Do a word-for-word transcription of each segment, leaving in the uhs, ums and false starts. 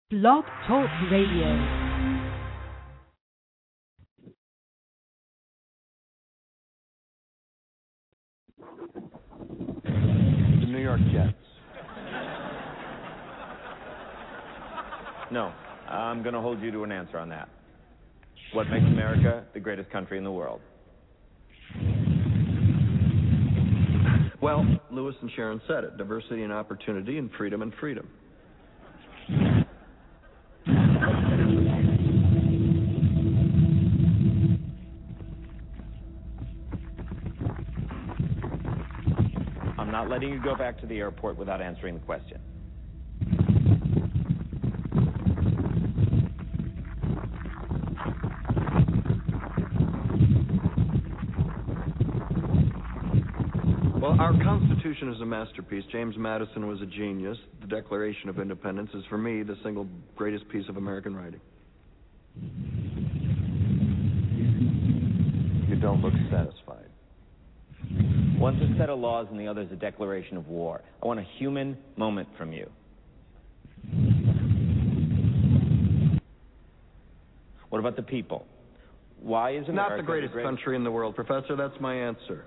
Blog Talk Radio. The New York Jets. No, I'm going to hold you to an answer on that. What makes America the greatest country in the world? Well, Lewis and Sharon said it. Diversity and opportunity and freedom and freedom. I'm not letting you go back to the airport without answering the question. Well, our Constitution is a masterpiece. James Madison was a genius. The Declaration of Independence is, for me, the single greatest piece of American writing. You don't look satisfied. One's a set of laws and the other's a declaration of war. I want a human moment from you. What about the people? Why is America not the greatest the great... country in the world, Professor? That's my answer.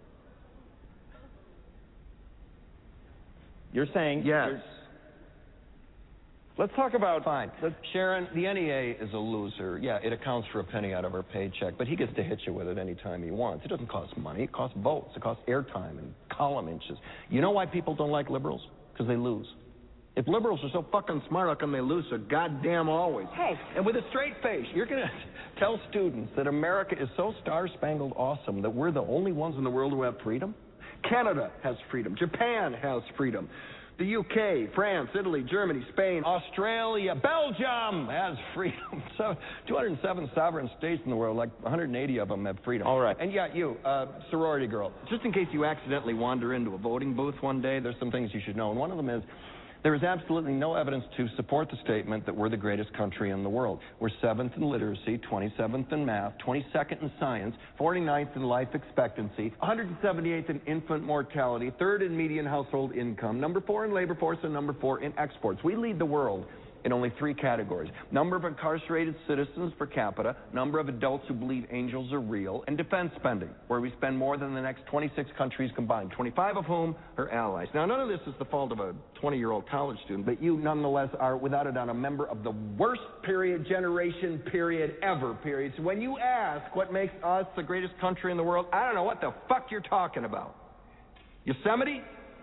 You're saying... Yes. You're... Let's talk about... Fine. Let's... Sharon, the N E A is a loser. Yeah, it accounts for a penny out of her paycheck, but he gets to hit you with it any time he wants. It doesn't cost money. It costs votes. It costs airtime and column inches. You know why people don't like liberals? Because they lose. If liberals are so fucking smart, how come they lose so goddamn always? Hey, and with a straight face, you're going to tell students that America is so star-spangled awesome that we're the only ones in the world who have freedom? Canada has freedom. Japan has freedom. The U K, France, Italy, Germany, Spain, Australia, Belgium has freedom. So two hundred seven sovereign states in the world, like one hundred eighty of them have freedom. All right. And yeah, you, uh, sorority girl, just in case you accidentally wander into a voting booth one day, there's some things you should know. And one of them is, there is absolutely no evidence to support the statement that we're the greatest country in the world. We're seventh in literacy, twenty-seventh in math, twenty-second in science, forty-ninth in life expectancy, one hundred seventy-eighth in infant mortality, third in median household income, number four in labor force, and number four in exports. We lead the world in only three categories: number of incarcerated citizens per capita, number of adults who believe angels are real, and defense spending, where we spend more than the next twenty-six countries combined, twenty-five of whom are allies. Now, none of this is the fault of a twenty-year-old college student, but you nonetheless are, without a doubt, a member of the worst period, generation, period, ever, period. So when you ask what makes us the greatest country in the world, I don't know what the fuck you're talking about. Yosemite?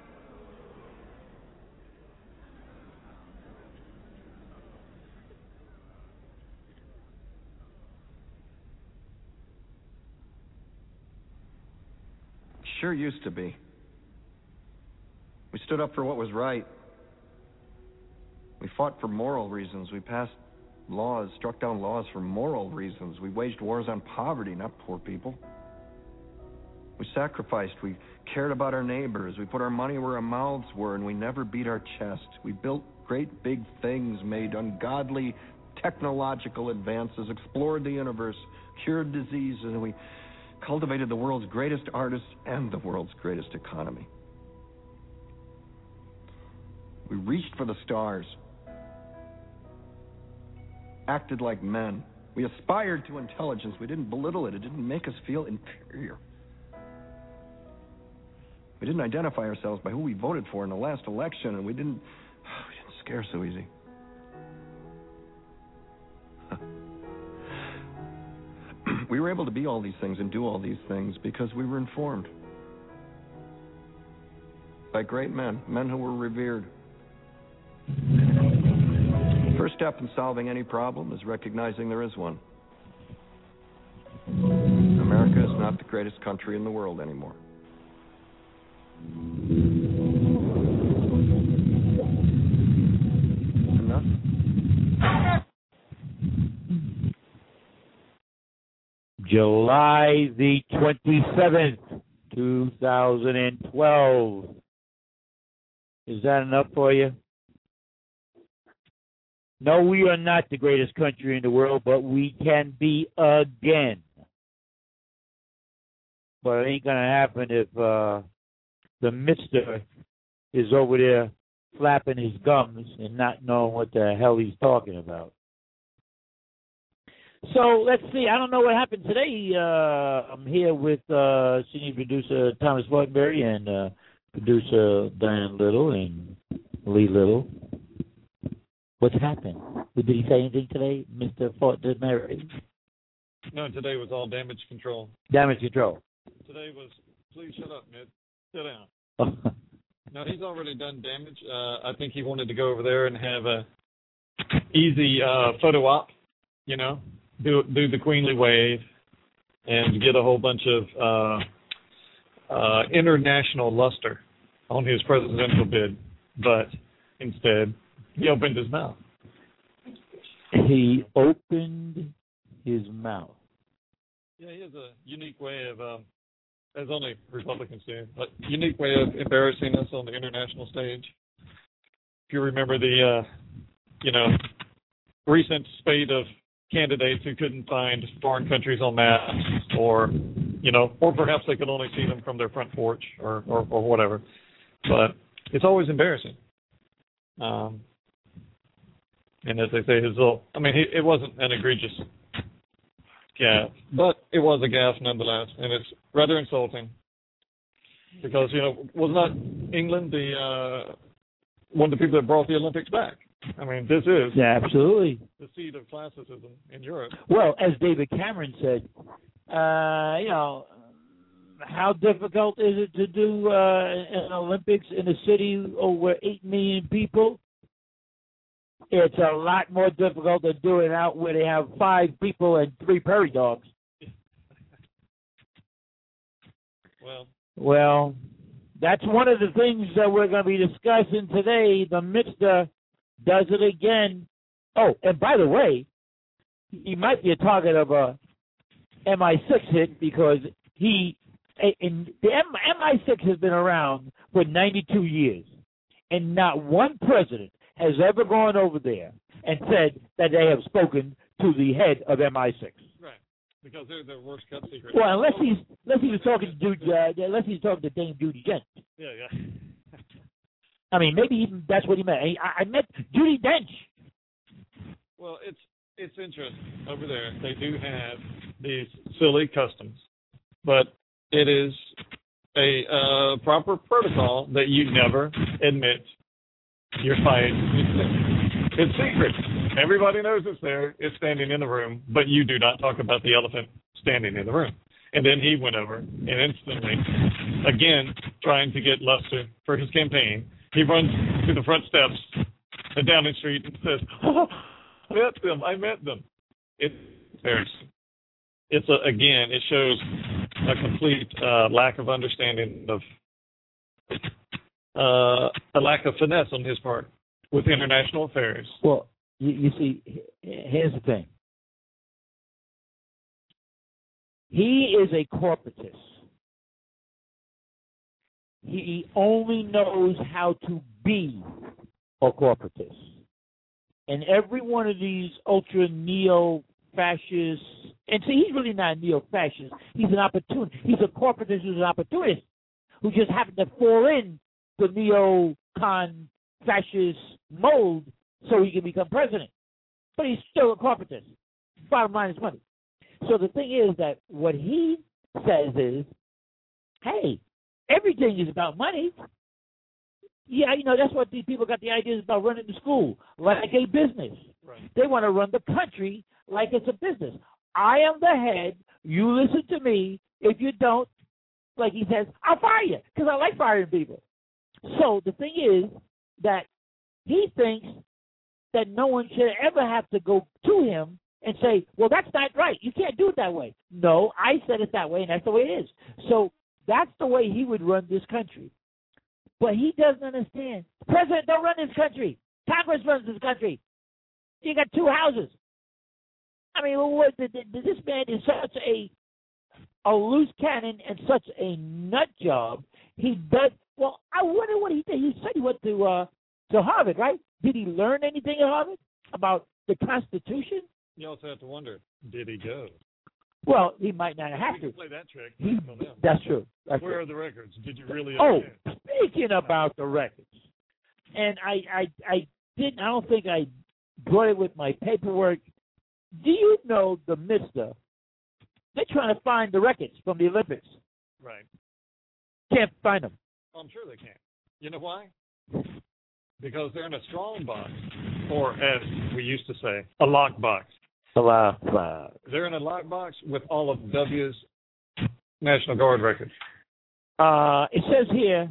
Sure used to be. We stood up for what was right. We fought for moral reasons. We passed laws, struck down laws for moral reasons. We waged wars on poverty, not poor people. We sacrificed. We cared about our neighbors. We put our money where our mouths were, and we never beat our chest. We built great big things, made ungodly technological advances, explored the universe, cured diseases, and we cultivated the world's greatest artists and the world's greatest economy. We reached for the stars, acted like men. We aspired to intelligence. We didn't belittle it. It didn't make us feel inferior. We didn't identify ourselves by who we voted for in the last election, and we didn't, we didn't scare so easy. We were able to be all these things and do all these things because we were informed by great men, men who were revered. First step in solving any problem is recognizing there is one. America is not the greatest country in the world anymore. Enough? July the twenty-seventh, two thousand twelve. Is that enough for you? No, we are not the greatest country in the world, but we can be again. But it ain't going to happen if uh, the mister is over there flapping his gums and not knowing what the hell he's talking about. So let's see. I don't know what happened today. Uh, I'm here with uh, senior producer Thomas Fortenberry and uh, producer Diane Little and Lee Little. What's happened? Did he say anything today, Mister Fortenberry? No, today was all damage control. Damage control. Today was, please shut up, Ned. Sit down. No, he's already done damage. Uh, I think he wanted to go over there and have a easy uh, photo op, you know, do do the queenly wave and get a whole bunch of uh, uh, international luster on his presidential bid. But instead, he opened his mouth. He opened his mouth. Yeah, he has a unique way of, um, as only Republicans do, but unique way of embarrassing us on the international stage. If you remember the, uh, you know, recent spate of candidates who couldn't find foreign countries on maps, or, you know, or perhaps they could only see them from their front porch, or, or, or whatever. But it's always embarrassing. Um, and as they say, his little, I mean, he, it wasn't an egregious gaffe, but it was a gaffe nonetheless, and it's rather insulting because, you know, was not England the uh, one of the people that brought the Olympics back? I mean, this is yeah, absolutely the seed of classicism in Europe. Well, as David Cameron said, uh, you know, how difficult is it to do uh, an Olympics in a city over eight million people? It's a lot more difficult than doing it out where they have five people and three prairie dogs. Well, well, that's one of the things that we're going to be discussing today. The Mister does it again. Oh, and by the way, he might be a target of a M I six hit because he, in, the M I six has been around for ninety-two years, and not one president has ever gone over there and said that they have spoken to the head of M I six. Right, because they're the worst kept secret. Well, unless he's unless he was talking to Dude, uh, unless he's talking to Dame Judi Dench. Yeah, yeah. I mean, maybe even that's what he meant. I, I meant Judi Dench. Well, it's it's interesting over there. They do have these silly customs, but it is a uh, proper protocol that you never admit your fight. It's secret. Everybody knows it's there. It's standing in the room, but you do not talk about the elephant standing in the room. And then he went over and instantly, again, trying to get luster for his campaign, he runs to the front steps and down the street and says, oh, I met them. I met them. It's embarrassing. It's a, again, it shows a complete uh, lack of understanding of uh, a lack of finesse on his part with international affairs. Well, you, you see, here's the thing. He is a corporatist. He only knows how to be a corporatist. And every one of these ultra neo-fascists, and see, he's really not a neo-fascist. He's an opportunist. He's a corporatist who's an opportunist who just happened to fall in the neo-con fascist mold so he can become president. But he's still a corporatist. Bottom line is money. So the thing is that what he says is, hey, everything is about money. Yeah, you know, that's what these people got the ideas about running the school, like a business. Right. They want to run the country like it's a business. I am the head. You listen to me. If you don't, like he says, I'll fire you because I like firing people. So the thing is that he thinks that no one should ever have to go to him and say, well, that's not right. You can't do it that way. No, I said it that way, and that's the way it is. So that's the way he would run this country. But he doesn't understand. The president don't run this country. Congress runs this country. You got two houses. I mean, what, this man is such a a loose cannon and such a nut job. He does. Well, I wonder what he did. He said he went to uh, to Harvard, right? Did he learn anything at Harvard about the Constitution? You also have to wonder, did he go? Well, he might not have we to. can play that trick. He, that's true. That's Where true. are the records? Did you really Oh, understand? speaking about the records, and I, I, I didn't. I don't think I brought it with my paperwork. Do you know the Mister? They're trying to find the records from the Olympics. Right. Can't find them. I'm sure they can. You know why? Because they're in a strong box, or as we used to say, a lock box. A lock box. They're in a lock box with all of W's National Guard records. Uh, it says here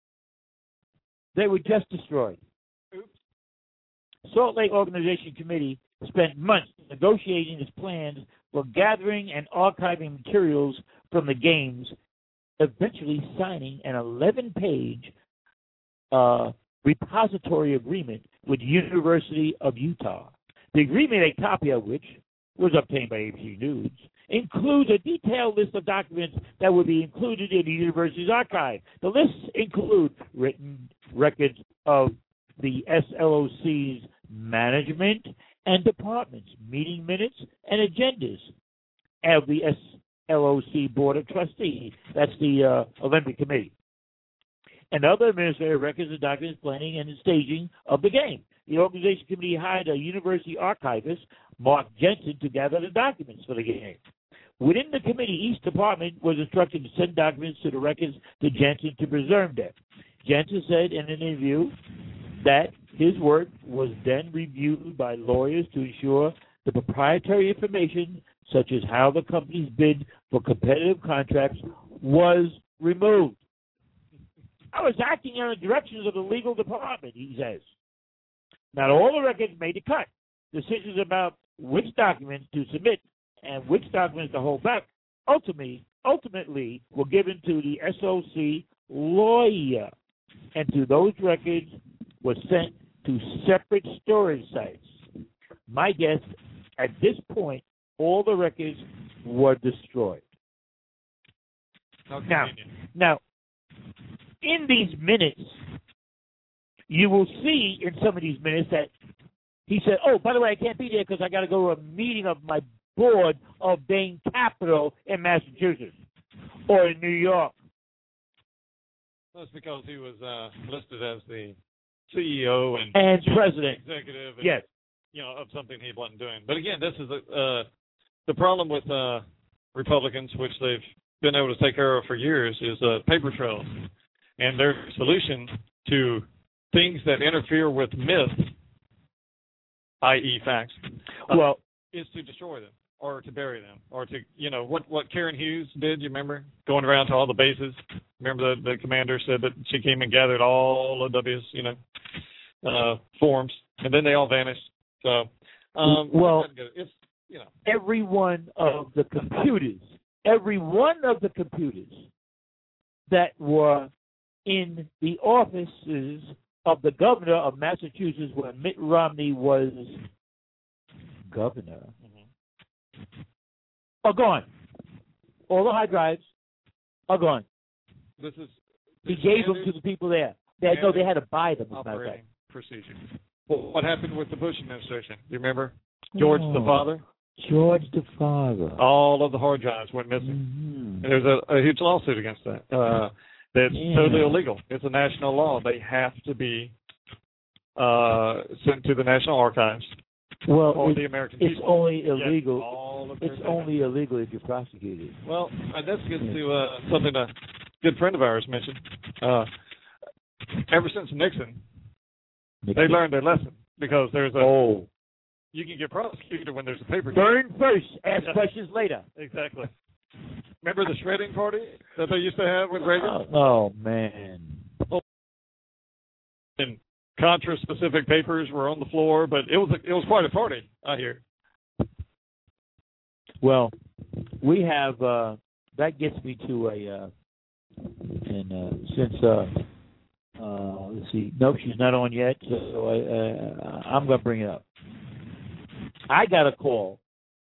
they were just destroyed. Oops. Salt Lake Organization Committee spent months negotiating its plans for gathering and archiving materials from the games, eventually signing an eleven-page uh, repository agreement with the University of Utah. The agreement, a copy of which was obtained by A B C News, includes a detailed list of documents that would be included in the university's archive. The lists include written records of the S L O C's management and departments, meeting minutes, and agendas of the S L O C Board of Trustees. That's the uh, Olympic Committee. And other administrative records and documents planning and staging of the game. The organization committee hired a university archivist, Mark Jensen, to gather the documents for the game. Within the committee, each department was instructed to send documents to the records to Jensen to preserve them. Jensen said in an interview that his work was then reviewed by lawyers to ensure the proprietary information, such as how the company's bid for competitive contracts, was removed. I was acting under the directions of the legal department, he says. Not all the records made the cut. Decisions about which documents to submit and which documents to hold back ultimately, ultimately were given to the S O C lawyer, and to those records were sent to separate storage sites. My guess, at this point, all the records were destroyed. Okay. Now, now, in these minutes, you will see in some of these minutes that he said, oh, by the way, I can't be there because I got to go to a meeting of my board of Bain Capital in Massachusetts or in New York. That's because he was uh, listed as the C E O and, and president, executive, and, yes, you know, of something he wasn't doing. But again, this is a, uh, the problem with uh, Republicans, which they've been able to take care of for years, is uh, paper trails, and their solution to things that interfere with myth, that is, facts, uh, well, is to destroy them or to bury them or to, you know, what what Karen Hughes did. You remember going around to all the bases. Remember the the commander said that she came and gathered all of W's, you know, uh, forms, and then they all vanished. So, um, well, it's, you know, every one of the computers, every one of the computers that were in the offices of the governor of Massachusetts when Mitt Romney was governor mm-hmm. are gone. All the hard drives are gone. This is he gave them to the people there. They had, no, they had to buy them. Operating procedure. Well, what happened with the Bush administration? Do you remember George oh, the father? George the father. All of the hard drives went missing. Mm-hmm. And there's a, a huge lawsuit against that. Uh, That's yeah. totally illegal. It's a national law. They have to be uh, sent to the National Archives. Well, for it, the American it's people. only illegal. Yes, all of it's only illegal if you're prosecuted. Well, uh, that's good to uh, something a good friend of ours mentioned. Uh, ever since Nixon, Nixon, they learned their lesson because there's a oh. you can get prosecuted when there's a paper. Burn first, ask yeah. questions later. Exactly. Remember the shredding party that they used to have with Reagan? Oh, oh man. And Contra-specific papers were on the floor, but it was a, it was quite a party, I hear. Well, we have uh, that gets me to a uh, and uh, since uh, uh, let's see, no, she's not on yet, so I, uh, I'm going to bring it up. I got a call.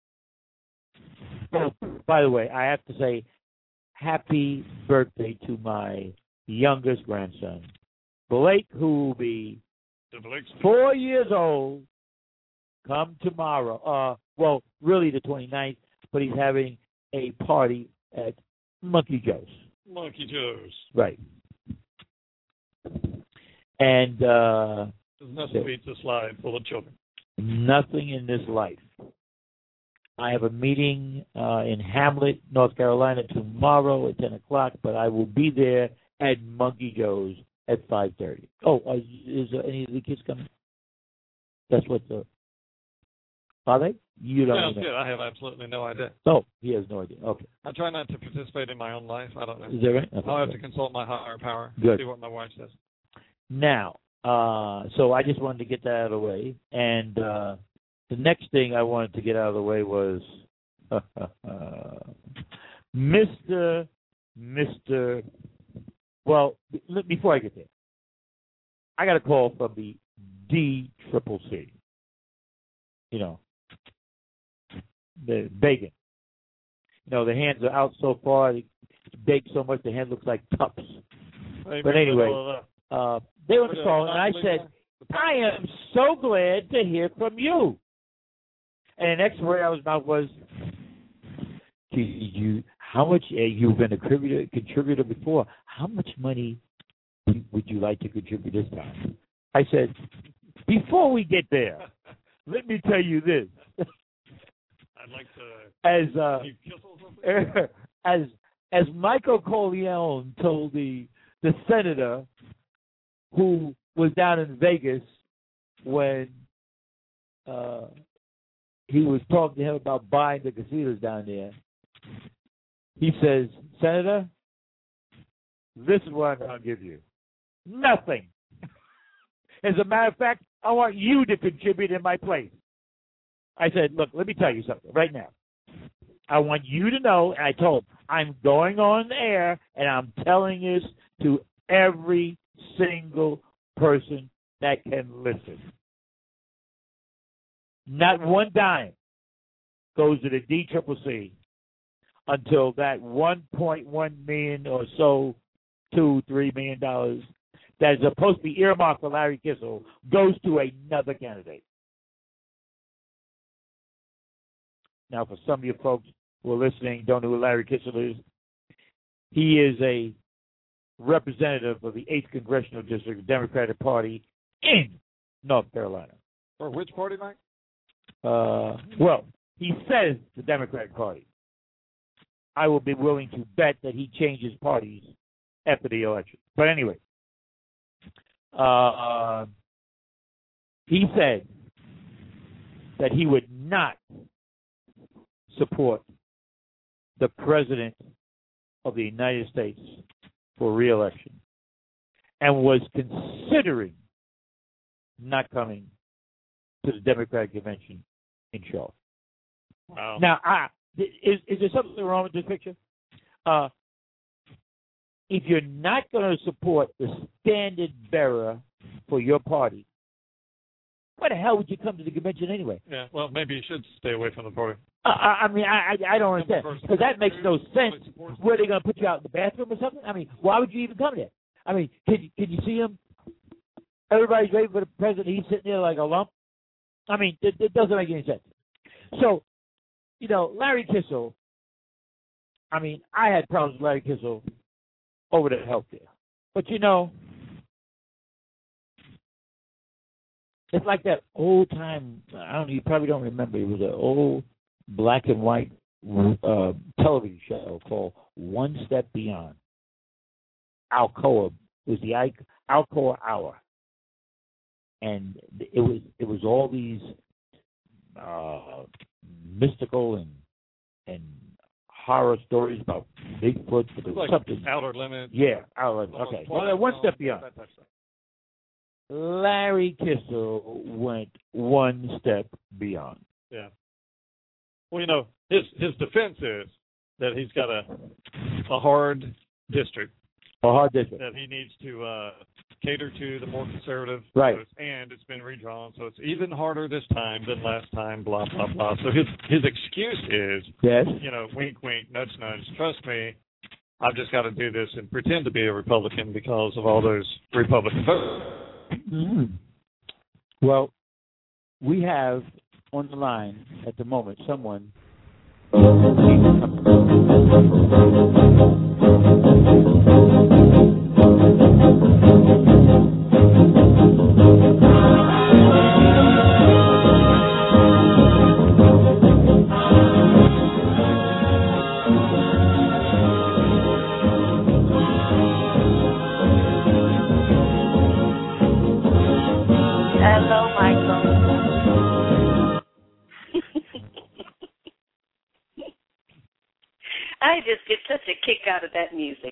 Oh, by the way, I have to say happy birthday to my youngest grandson, Blake, who will be four years old come tomorrow. Uh, well, really the twenty-ninth, but he's having a party at Monkey Joe's. Monkey Joe's. Right. And uh, There's nothing beats a slide full of children. Nothing in this life. I have a meeting uh, in Hamlet, North Carolina tomorrow at ten o'clock, but I will be there at Monkey Joe's at five thirty. Oh, uh, is uh, any of the kids coming? That's what the... Are they? You don't Sounds know. good. I have absolutely no idea. Oh, he has no idea. Okay. I try not to participate in my own life. I don't know. Is that right? Okay. I'll have to consult my higher power. Good. See what my wife says. Now, uh, so I just wanted to get that out of the way. And uh, the next thing I wanted to get out of the way was Mister Mister Well, before I get there, I got a call from the D Triple C. You know, the bacon. You know, the hands are out so far, it's baked so much the hand looks like cups. Hey, but anyway, uh, uh, they were on the phone, and I said, I am so glad to hear from you. And the next word out of his mouth was, you, you, how much, uh, you've been a contributor, contributor before, how much money would you like to contribute this time? I said, before we get there, let me tell you this. I'd like to as uh, as as Michael Corleone told the the senator who was down in Vegas when uh, he was talking to him about buying the casinos down there. He says, Senator, this is what I'm going to give you. Nothing. As a matter of fact, I want you to contribute in my place. I said, look, let me tell you something right now. I want you to know, and I told him, I'm going on the air, and I'm telling this to every single person that can listen. Not one dime goes to the D C C C until that one point one million dollars or so, two, three million dollars that is supposed to be earmarked for Larry Kissel goes to another candidate. Now, for some of you folks who are listening, don't know who Larry Kissel is, he is a representative of the eighth Congressional District, Democratic Party in North Carolina. For which party, Mike? Uh, well, he says the Democratic Party. I will be willing to bet that he changes parties after the election. But anyway, uh, he said that he would not support the President of the United States for re-election and was considering not coming to the Democratic Convention in Charlotte. Wow. Now, I, is, is there something wrong with this picture? Uh, if you're not going to support the standard bearer for your party, why the hell would you come to the convention anyway? Yeah, well, maybe you should stay away from the party. Uh, I I mean, I I I don't understand, because that makes no sense. Where are they going to put you out in the bathroom or something? I mean, why would you even come there? I mean, can you, can you see him? Everybody's waiting for the president. He's sitting there like a lump. I mean, it, it doesn't make any sense. So, you know, Larry Kissel, I mean, I had problems with Larry Kissel over the health care. But, you know, it's like that old time, I don't know, you probably don't remember, it was an old black and white uh, television show called One Step Beyond. Alcoa, it was the Alcoa Hour. And it was it was all these uh, mystical and and horror stories about Bigfoot. But there was like something. Outer Limits. Yeah, Outer Limits. Okay. Well, one step beyond. Larry Kissel went one step beyond. Yeah. Well, you know, his his defense is that he's got a a hard district. A hard district. That he needs to uh, cater to the more conservative right. votes, and it's been redrawn, so it's even harder this time than last time, blah, blah, blah. So his his excuse is, yes. you know, wink, wink, nudge, nudge, trust me, I've just got to do this and pretend to be a Republican because of all those Republican votes. Mm-hmm. Well, we have on the line at the moment someone. I just get such a kick out of that music.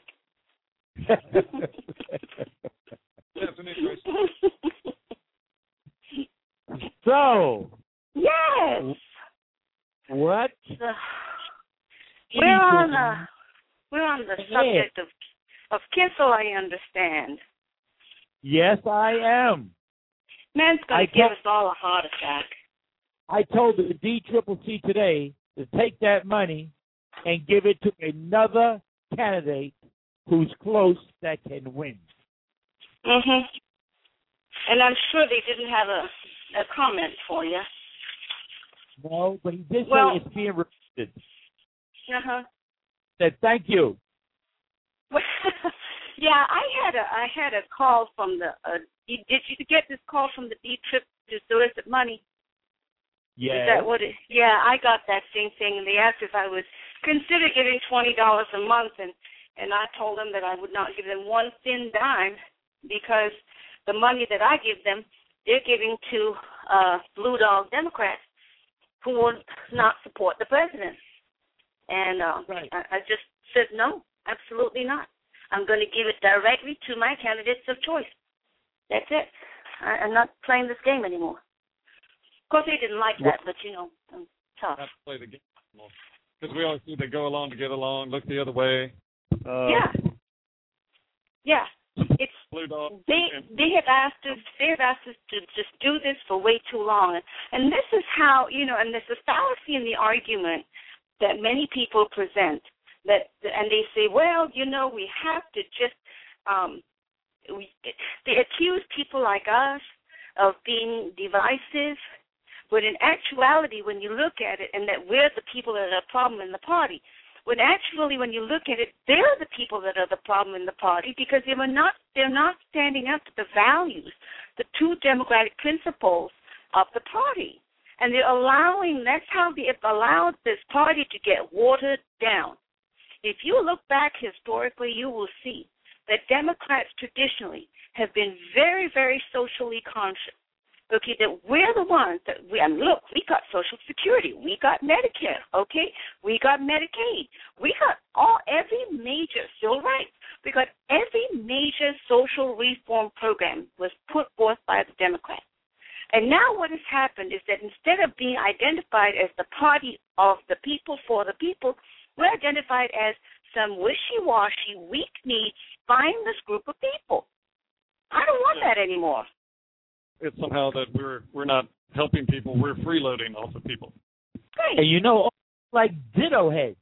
So. Yes. What? So, we're on the we're on the subject of of Kissel, I understand. Yes, I am. Man's going to give us all a heart attack. I told the D C C C today to take that money and give it to another candidate who's close that can win. Mhm. And I'm sure they didn't have a a comment for you. No, but he did well, say it's being repeated. Uh huh. Said thank you. Yeah, I had a I had a call from the. Uh, did you get this call from the D trip to solicit money? Yeah. Is that what it? Yeah, I got that same thing, and they asked if I would consider giving twenty dollars a month, and and I told them that I would not give them one thin dime because the money that I give them, they're giving to uh, Blue Dog Democrats who would not support the president. And uh, right. I, I just said no, absolutely not. I'm going to give it directly to my candidates of choice. That's it. I, I'm not playing this game anymore. Of course, they didn't like that, but, you know, I'm tough. Not to play the game anymore. Because we always do they go along to get along, look the other way. Uh, yeah. Yeah. It's Blue Dog. They they have asked us they have asked us to just do this for way too long, and this is how you know. And there's a fallacy in the argument that many people present that, and they say, well, you know, we have to just. Um, we, they accuse people like us of being divisive, but in actuality, when you look at it, and that we're the people that are the problem in the party. When actually, when you look at it, they're the people that are the problem in the party because they were not, they're not standing up to the values, the two democratic principles of the party. And they're allowing, that's how they've allowed this party to get watered down. If you look back historically, you will see that Democrats traditionally have been very, very socially conscious. Okay, that we're the ones that we, and look, we got Social Security, we got Medicare, okay, we got Medicaid, we got all, every major civil rights, we got every major social reform program was put forth by the Democrats. And now what has happened is that instead of being identified as the party of the people for the people, we're identified as some wishy-washy, weak-kneed, spineless group of people. I don't want that anymore. It's somehow that we're we're not helping people, we're freeloading off of people. Right. And you know, like ditto heads.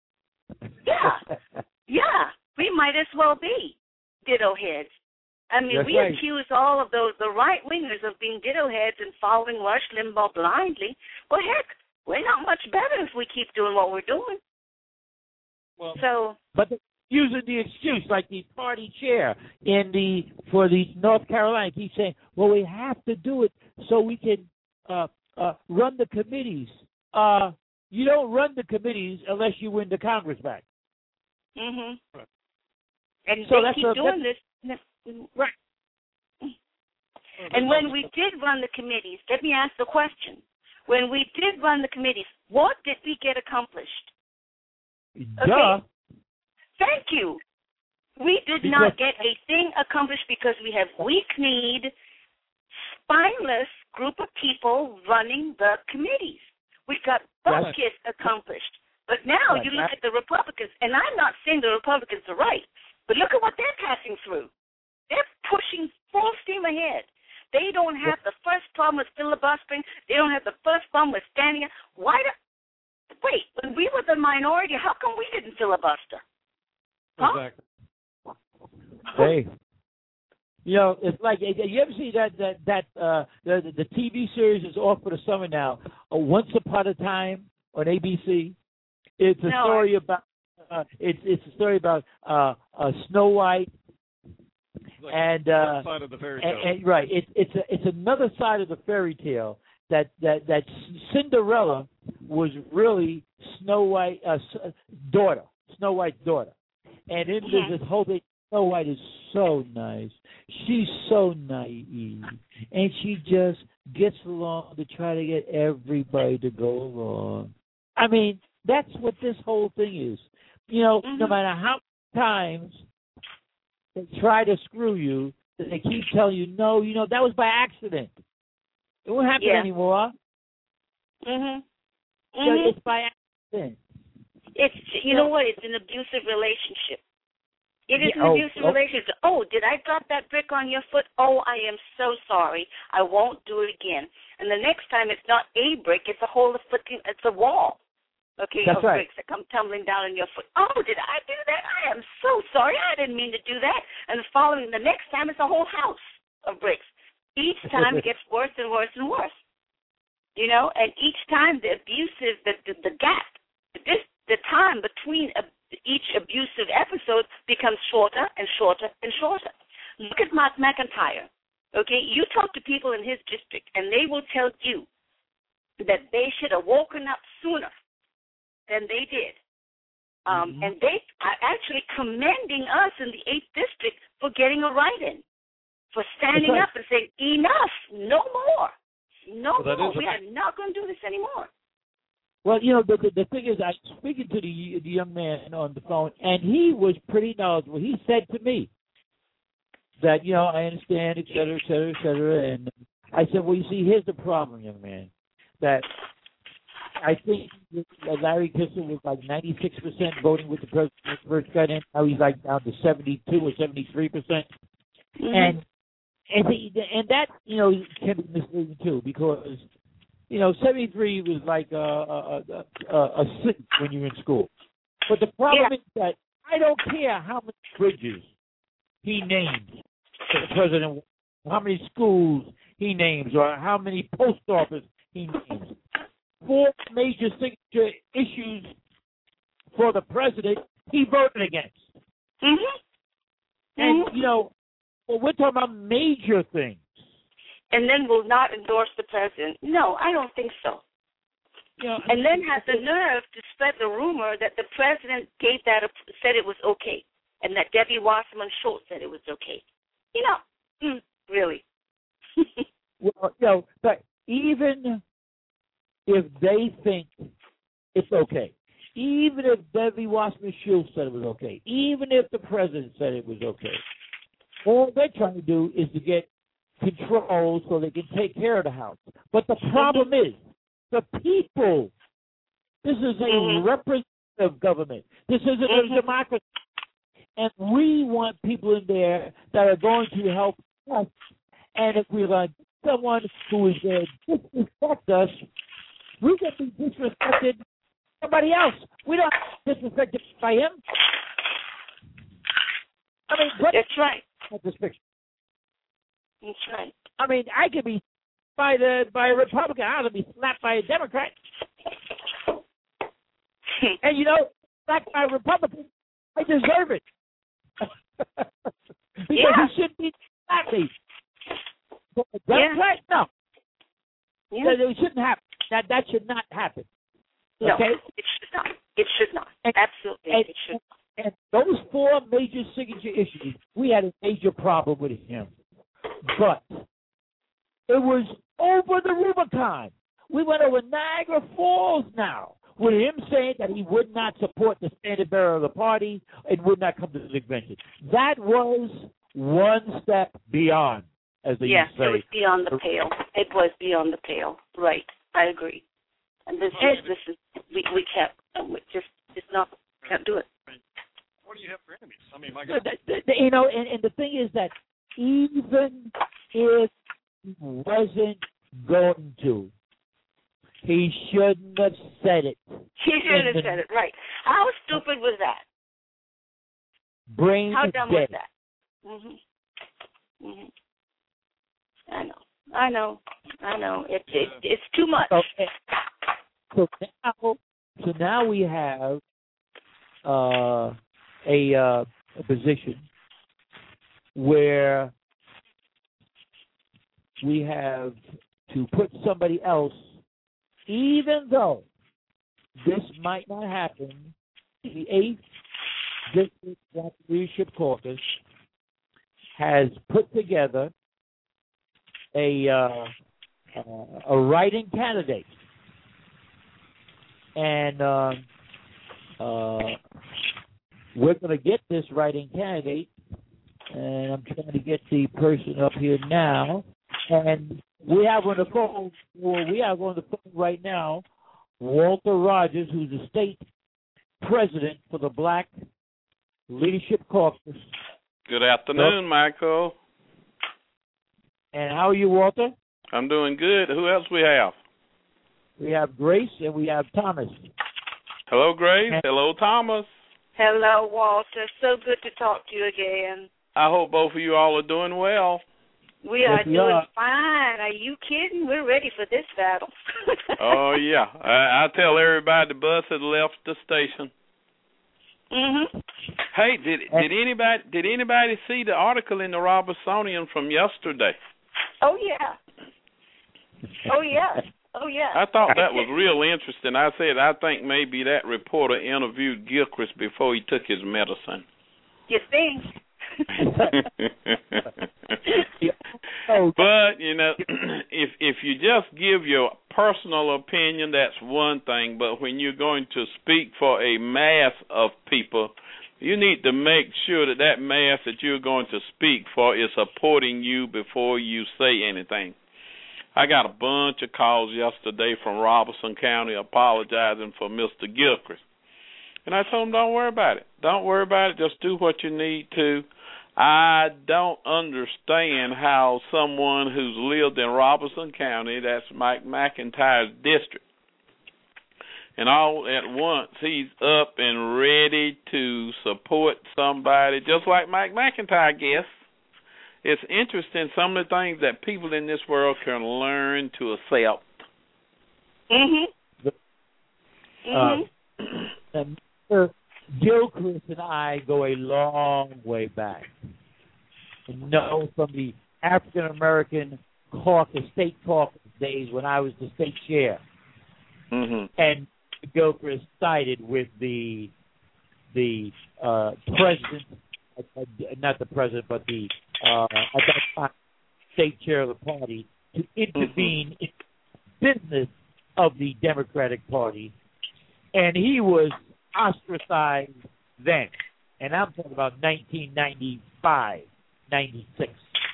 Yeah, yeah, we might as well be ditto heads. I mean, That's we right. accuse all of those, the right-wingers of being ditto heads and following Rush Limbaugh blindly. Well, heck, we're not much better if we keep doing what we're doing. Well, so, but the, using the excuse, like the party chair in the for the North Carolina, keeps saying, "Well, we have to do it so we can uh, uh, run the committees." Uh, you don't run the committees unless you win the Congress back. mhm. And so they that's keep a, doing that's, this, right? And when we did run the committees, let me ask the question: when we did run the committees, what did we get accomplished? Duh. Okay. Thank you. We did because, not get a thing accomplished because we have weak-kneed, spineless group of people running the committees. We got buckets accomplished. But now right. you look at the Republicans, and I'm not saying the Republicans are right, but look at what they're passing through. They're pushing full steam ahead. They don't have the first problem with filibustering. They don't have the first problem with standing up. Why do, wait, when we were the minority, how come we didn't filibuster? Huh? Exactly. Hey, you know, it's like you ever see that that that uh, the the T V series is off for the summer now. Uh, Once Upon a Time on A B C. It's a no, story about uh, it's it's a story about uh, uh, Snow White like and uh, side of the fairy tale. and, and right. It's it's a, it's another side of the fairy tale that that that Cinderella was really Snow White's uh, daughter, Snow White's daughter. And in mm-hmm. this whole thing, Snow White is so nice. She's so naive. And she just gets along to try to get everybody to go along. I mean, that's what this whole thing is. You know, Mm-hmm. no matter how many times they try to screw you, they keep telling you, no, you know, that was by accident. It won't happen Yeah. anymore. Mhm. You know, Mhm. it's by accident. It's you know what? It's an abusive relationship. It is Yeah, an oh, abusive oh. relationship. Oh, did I drop that brick on your foot? Oh, I am so sorry. I won't do it again. And the next time, it's not a brick; it's a whole freaking, it's a wall. Okay, That's of right. bricks that come tumbling down on your foot. Oh, did I do that? I am so sorry. I didn't mean to do that. And the following, the next time, it's a whole house of bricks. Each time, it gets worse and worse and worse. You know, and each time, the abusive, the the, the gap, this the time between a, each abusive episode becomes shorter and shorter and shorter. Look at Mark McIntyre. Okay, you talk to people in his district, and they will tell you that they should have woken up sooner than they did. Um, Mm-hmm. And they are actually commending us in the eighth District for getting a write-in, for standing right. up and saying, enough, no more. No Well, that more. is a- We are not going to do this anymore. Well, you know, the, the, the thing is, I was speaking to the, the young man on the phone, and he was pretty knowledgeable. He said to me that, you know, I understand, et cetera, et cetera, et cetera. And I said, well, you see, here's the problem, young man, that I think that Larry Kissel was like ninety-six percent voting with the president when he first got in. Now he's like down to seventy-two or seventy-three percent. Mm-hmm. And and the, and that, you know, can be misleading too, because, you know, seventy-three was like a, a, a, a six when you're in school. But the problem Yeah. is that I don't care how many bridges he names, the president, how many schools he names, or how many post office he names. Four major signature issues for the president he voted against. Mm-hmm. And, Mhm. you know, well, we're talking about major things. And then will not endorse the president. No, I don't think so. You know, And then has the nerve to spread the rumor that the president gave that, a, said it was okay, and that Debbie Wasserman Schultz said it was okay. You know, mm, really. well, you know, but even if they think it's okay, even if Debbie Wasserman Schultz said it was okay, even if the president said it was okay, all they're trying to do is to get control so they can take care of the house. But the problem is, the people, this is a Mhm. representative government. This isn't Mhm. a democracy. And we want people in there that are going to help us. And if we like someone who is going to disrespect us, we can be disrespected by somebody else. We don't get disrespected by him. I mean, what That's right. this picture? That's right. I mean, I could be by the by a Republican. I could be slapped by a Democrat. And you know, slapped by a Republican, I deserve it. Because Yeah. he shouldn't be slapping me. But a Democrat, no. Yeah. That it shouldn't happen. That that should not happen. No, Okay? it should not. It should not. And- Absolutely, and- it should not. And those four major signature issues, we had a major problem with him. But it was over the Rubicon. We went over Niagara Falls now with him saying that he would not support the standard bearer of the party and would not come to the convention. That was one step beyond, as they Yeah, used to it say. was beyond the pale. It was beyond the pale. Right. I agree. And this And- is this is we we can't we just it's not can't do it. What do you have for enemies? I mean, my The- God. the- the- you know, and, and the thing is that even if he wasn't going to, he shouldn't have said it. She should have said it. Right. How stupid was that? Brain How is dumb dead. was that? Mhm. Mhm. I know. I know. I know. It, it it's too much. So, so now, so now we have uh, a, uh, a position where we have to put somebody else, even though this might not happen. The eighth District Black Leadership Caucus has put together a uh, uh, a writing candidate, and uh, uh, we're going to get this writing candidate, and I'm trying to get the person up here now. And we have on the phone, well, we have on the phone right now, Walter Rogers, who's the state president for the Black Leadership Caucus. Good afternoon, Michael. And how are you, Walter? I'm doing good. Who else we have? We have Grace and we have Thomas. Hello, Grace. Hello, Thomas. Hello, Walter. So good to talk to you again. I hope both of you all are doing well. We are Yes, we doing are. fine. Are you kidding? We're ready for this battle. Oh, yeah. I, I tell everybody the bus has left the station. Mhm. Hey, did did anybody did anybody see the article in the Robertsonian from yesterday? Oh yeah. Oh yeah. Oh yeah. I thought that was real interesting. I said I think maybe that reporter interviewed Gilchrist before he took his medicine. You think? But, you know, if if you just give your personal opinion, that's one thing. But when you're going to speak for a mass of people, you need to make sure that that mass that you're going to speak for is supporting you before you say anything. I got a bunch of calls yesterday from Robertson County apologizing for Mister Gilchrist. And I told them, don't worry about it. Don't worry about it. Just do what you need to. I don't understand how someone who's lived in Robertson County, that's Mike McIntyre's district, and all at once he's up and ready to support somebody, just like Mike McIntyre, I guess. It's interesting, some of the things that people in this world can learn to accept. Mm-hmm. Uh, and Mister Gilchrist and I go a long way back. And know from the African American caucus, state caucus days when I was the state chair. Mm-hmm. And Gilchrist sided with the the uh, president, uh, not the president, but the uh, at that time state chair of the party to intervene mm-hmm. in the business of the Democratic Party, and he was ostracized then, and I'm talking about nineteen ninety-five, ninety-six.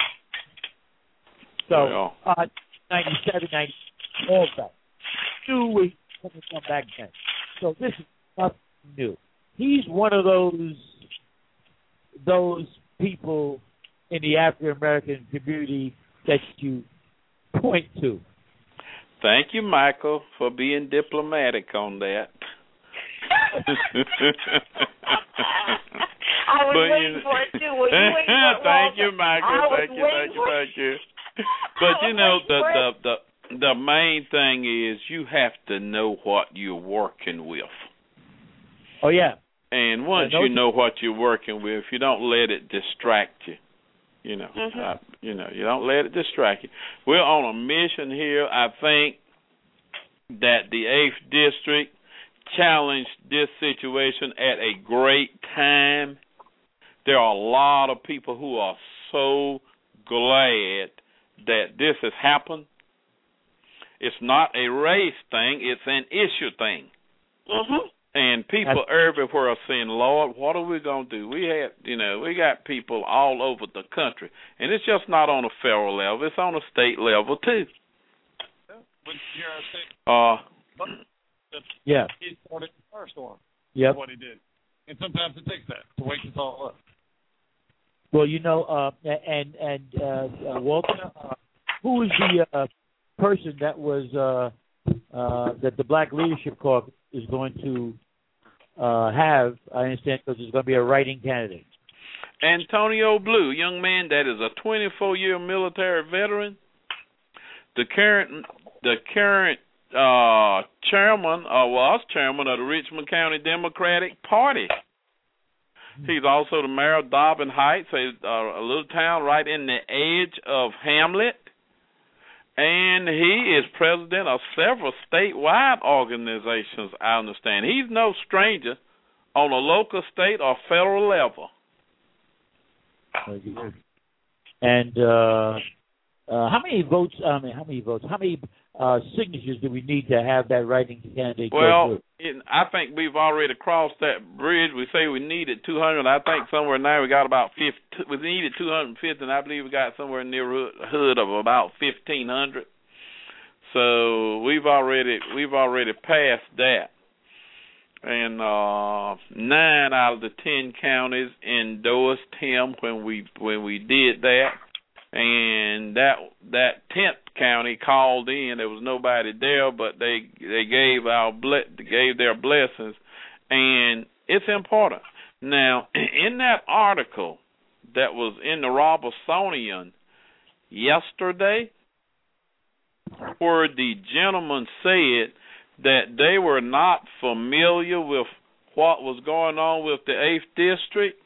So, uh, ninety-seven, ninety, all that. Two weeks to come back then. So this is nothing new. He's one of those those people in the African American community that you point to. Thank you, Michael, for being diplomatic on that. I was but waiting you, for it too. Were you waiting for it, Thank Walter? you, Michael. I Thank you, thank you, thank you. But you know, the, the the the main thing is you have to know what you're working with. Oh yeah. And once you know what you're working with, you don't let it distract you. You know, mm-hmm. uh, you know, you don't let it distract you. We're on a mission here. I think that the eighth District challenged this situation at a great time. There are a lot of people who are so glad that this has happened. It's not a race thing. It's an issue thing. Mm-hmm. And people everywhere are saying, Lord, what are we going to do? We had, you know, we got people all over the country. And it's just not on a federal level. It's on a state level, too. Uh, yeah. He started the firestorm. Yep. What he did. And sometimes it takes that to wake us all up. Well, you know, uh, and, and uh, uh, Walter, uh, who is the uh, person that was, uh, uh, that the Black Leadership Caucus is going to uh, have, I understand, because there's going to be a writing candidate. Antonio Blue, young man that is a twenty-four-year military veteran. The current, the current uh, chairman, or was chairman of the Richmond County Democratic Party. He's also the mayor of Dobbin Heights, a, uh, a little town right in the edge of Hamlet. And he is president of several statewide organizations, I understand. He's no stranger on a local, state, or federal level. And uh, uh, how many votes, I mean, how many votes, how many uh, signatures do we need to have that writing candidate well, go through? It, I think we've already crossed that bridge. We say we needed two hundred. I think somewhere now we got about fifty. We needed two hundred fifty, and I believe we got somewhere near the hood of about fifteen hundred. So we've already we've already passed that, and uh, nine out of the ten counties endorsed him when we when we did that, and that that tenth county called in. There was nobody there, but they they gave our ble- gave their blessings, and it's important. Now, in that article that was in the Robertsonian yesterday, where the gentleman said that they were not familiar with what was going on with the eighth District,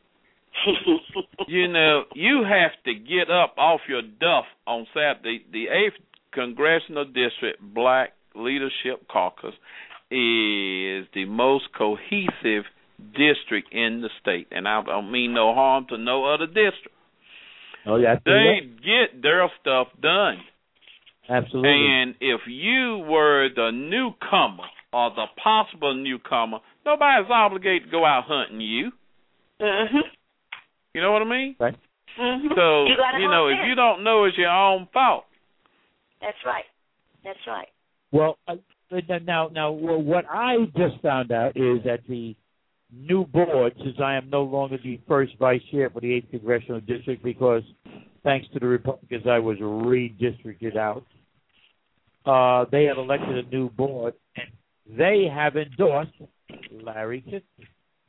you know, you have to get up off your duff on Saturday. The eighth Congressional District Black Leadership Caucus is the most cohesive district in the state, and I don't mean no harm to no other district. Oh, yeah, they get their stuff done. Absolutely. And if you were the newcomer or the possible newcomer, nobody's obligated to go out hunting you. Mm-hmm. You know what I mean? Right. Mm-hmm. So, you, you know, if you don't know, it's your own fault. That's right. That's right. Well, uh, now, now, well, what I just found out is that the new board, since I am no longer the first vice chair for the eighth Congressional District, because thanks to the Republicans, I was redistricted out, uh, they have elected a new board, and they have endorsed Larry Kissinger.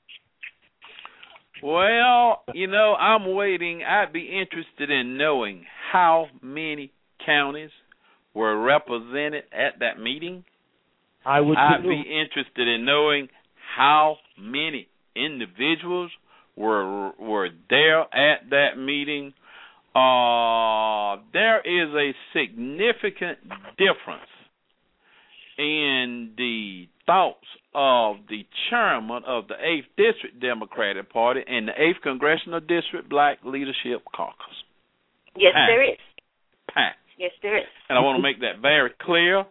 Well, you know, I'm waiting. I'd be interested in knowing how many counties were represented at that meeting. I would. I'd too. be interested in knowing how many individuals were were there at that meeting. Uh, there is a significant difference in the thoughts of the chairman of the eighth District Democratic Party and the eighth Congressional District Black Leadership Caucus. Yes, Packed. there is. Packed. Yes, there is. And I want to make that very clear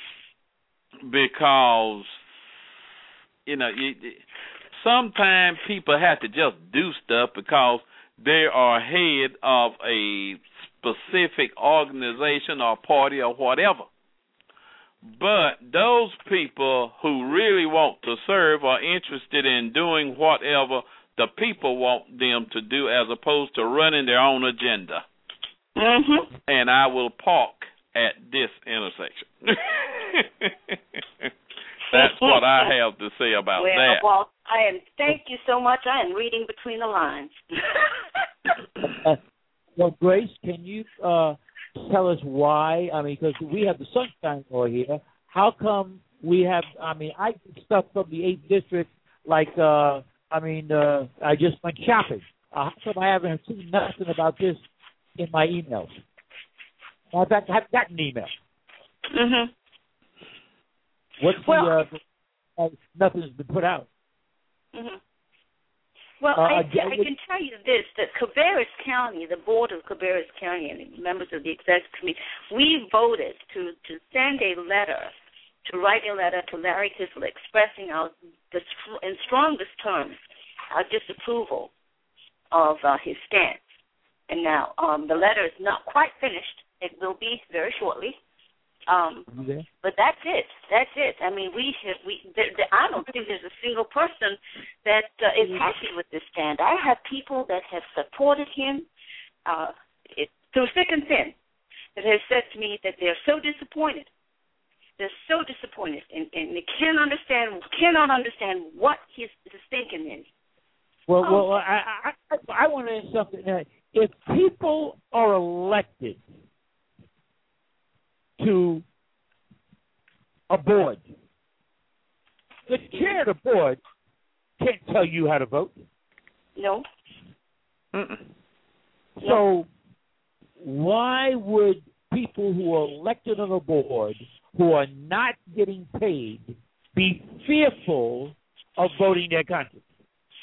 because, you know, you, sometimes people have to just do stuff because they are head of a specific organization or party or whatever. But those people who really want to serve are interested in doing whatever the people want them to do as opposed to running their own agenda. Mm-hmm. And I will park at this intersection. That's what I have to say about well, that. Well, I am. Thank you so much. I am reading between the lines. uh, well, Grace, can you uh, tell us why? I mean, because we have the Sunshine Law here. How come we have? I mean, I get stuff from the eighth District. Like, uh, I mean, uh, I just went shopping. Uh, how come I haven't seen nothing about this in my emails? In fact, I haven't gotten an email. Mm-hmm. What's well, the, uh, uh, nothing's been put out. Mm-hmm. Well, uh, I, again, I can tell you this, that Cabarrus County, the board of Cabarrus County and members of the executive committee, we voted to, to send a letter, to write a letter to Larry Kissel expressing our, the, in strongest terms, our disapproval of uh, his stance. And now um, the letter is not quite finished. It will be very shortly. Um, but that's it. That's it. I mean, we have, we. There, there, I don't think there's a single person that uh, is happy with this stand. I have people that have supported him uh, it, through thick and thin that have said to me that they're so disappointed. They're so disappointed, and, and they can't understand, cannot understand what his, his thinking is. Well, oh. well, I, I, I want to ask something. Uh, if people are elected to a board, the chair of the board can't tell you how to vote. No. Mm-mm. So no. Why would people who are elected on a board who are not getting paid be fearful of voting their conscience?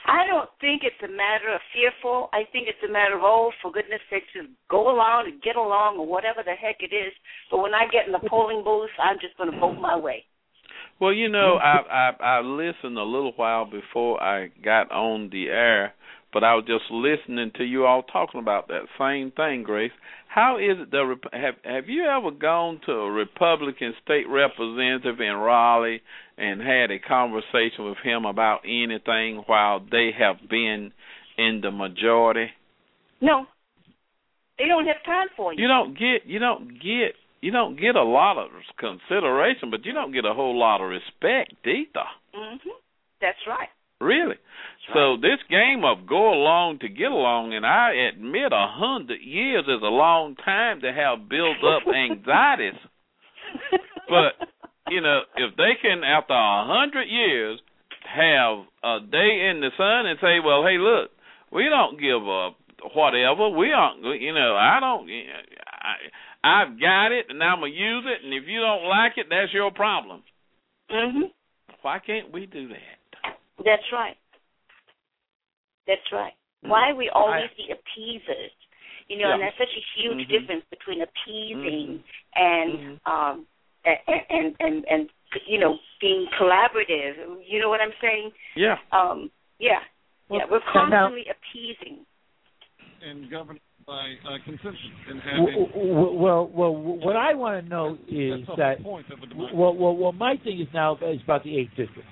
I don't think it's a matter of fearful. I think it's a matter of, oh, for goodness sake, just go along and get along or whatever the heck it is. But when I get in the polling booth, I'm just going to vote my way. Well, you know, I, I I listened a little while before I got on the air, but I was just listening to you all talking about that same thing, Grace. How is it the have have you ever gone to a Republican state representative in Raleigh and had a conversation with him about anything while they have been in the majority? No, they don't have time for you. You don't get you don't get you don't get a lot of consideration, but you don't get a whole lot of respect either. Mhm. That's right. Really? That's so right. this game of go along to get along, and I admit a hundred years is a long time to have built up anxieties. But, you know, if they can, after a hundred years, have a day in the sun and say, well, hey, look, we don't give a whatever. We aren't, you know, I don't, I, I've got it, and I'm going to use it, and if you don't like it, that's your problem. Mhm. Why can't we do that? That's right. That's right. Why are we always the appeasers? You know, Yeah. and there's such a huge Mm-hmm. difference between appeasing Mm-hmm. and Mm-hmm. um and, and and and you know being collaborative. You know what I'm saying? Yeah. Um. Yeah. Well, yeah. We're constantly appeasing. And governed by uh, consensus and W- having. w- Well, well, what I want to know is That's that. the point of a democracy. Well, well, well, my thing is now is about the eighth district.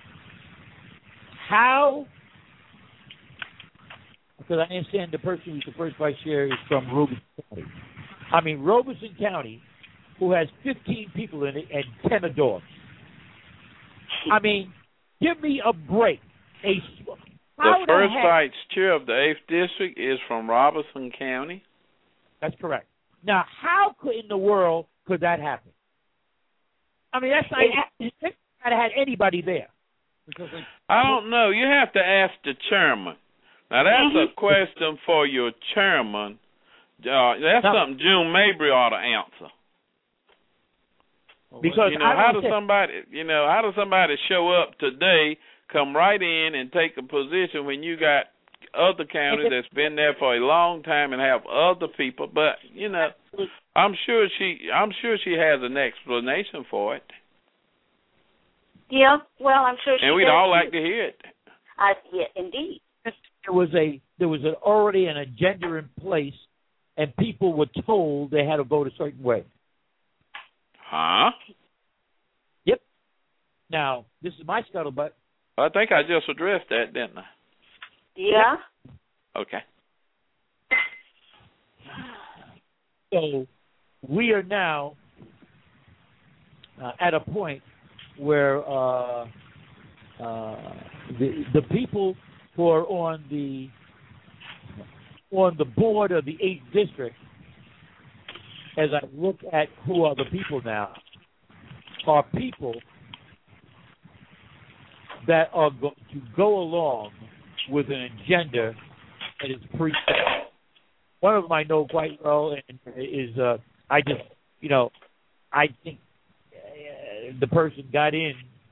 How? Because I understand the person who's the first vice chair is from Robeson County. I mean, Robeson County, who has fifteen people in it and ten adults. I mean, give me a break. A how The first heck, vice chair of the eighth district is from Robeson County. That's correct. Now, how could, in the world could that happen? I mean, that's not. You could have had anybody there. Because they, I don't know. You have to ask the chairman. Now, that's a question for your chairman. Uh, that's Now, something June Mabry ought to answer. Because you know, I how don't does think- somebody, you know, how does somebody show up today, come right in and take a position when you got other county that's been there for a long time and have other people? But you know, I'm sure she, I'm sure she has an explanation for it. Yeah. Well, I'm sure she And we'd does. all like to hear it. I, yeah, indeed. There was a there was an, already an agenda in place, and people were told they had to vote a certain way. Huh? Yep. Now this is my scuttlebutt. I think I just addressed that, didn't I? Yeah. Okay. So we are now uh, at a point where uh, uh, the the people who are on the on the board of the eighth district, as I look at who are the people now, are people that are going to go along with an agenda that is preset. One of them I know quite well, and is uh, I just you know I think uh, the person got in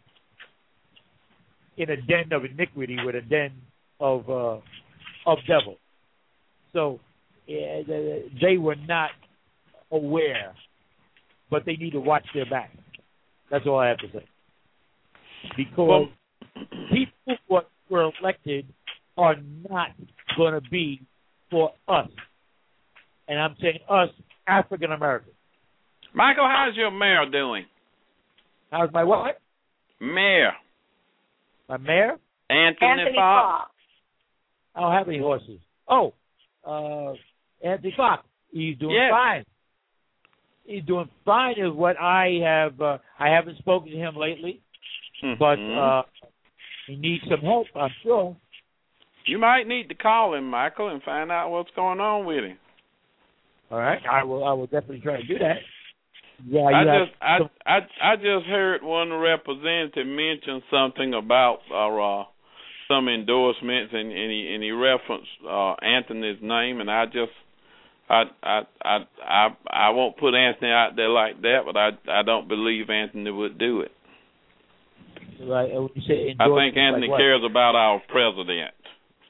in a den of iniquity with a den of uh, of devil. So uh, they were not aware, but they need to watch their back. That's all I have to say. Because people who were elected are not going to be for us. And I'm saying us, African Americans. Michael, how's your mayor doing? How's my what? Mayor. My mayor? Anthony, Anthony Fox. Fox. I don't have any horses. Oh, uh, Anthony Fox. He's doing Yes. fine. He's doing fine is what I have. Uh, I haven't spoken to him lately, but Mhm. uh, he needs some help, I'm sure. You might need to call him, Michael, and find out what's going on with him. All right, I will. I will definitely try to do that. Yeah, I you have just I, some- I I just heard one representative mention something about uh, uh some endorsements, and, and he and he referenced uh, Anthony's name, and I just I I I I I won't put Anthony out there like that, but I I don't believe Anthony would do it. Right, uh, you say I endorsements think Anthony like what? cares about our president.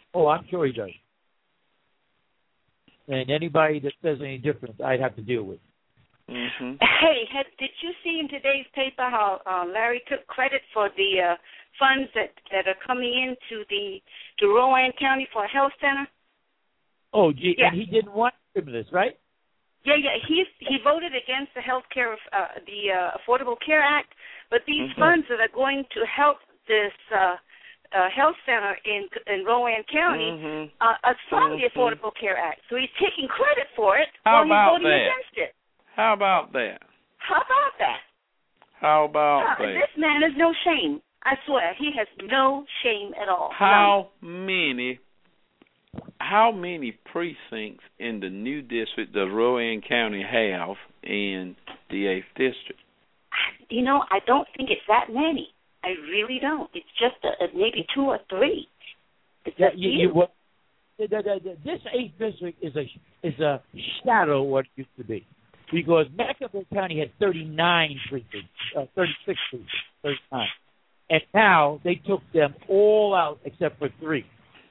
Oh, I'm sure he does. And anybody that says any different, I'd have to deal with. Mm-hmm. Hey, had, did you see in today's paper how uh, Larry took credit for the uh, funds that, that are coming into the to Rowan County for a health center? Oh, gee, yeah. And he didn't want stimulus, right? Yeah, yeah. He he voted against the health care, uh, the uh, Affordable Care Act, but these mm-hmm. funds that are going to help this uh, uh, health center in in Rowan County mm-hmm. uh, are from mm-hmm. the Affordable Care Act. So he's taking credit for it How while he's about voting that? against it. How about that? How about that? How about uh, that? This man has no shame. I swear, he has no shame at all. How None. many? How many precincts in the new district does Rowan County have in the eighth district? You know, I don't think it's that many. I really don't. It's just a, a maybe two or three. It's yeah, you, you, what, the, the, the, this eighth district is a is a shadow of what it used to be, because Mecklenburg County had thirty-nine precincts, uh, thirty-six precincts, thirty-nine, and now they took them all out except for three.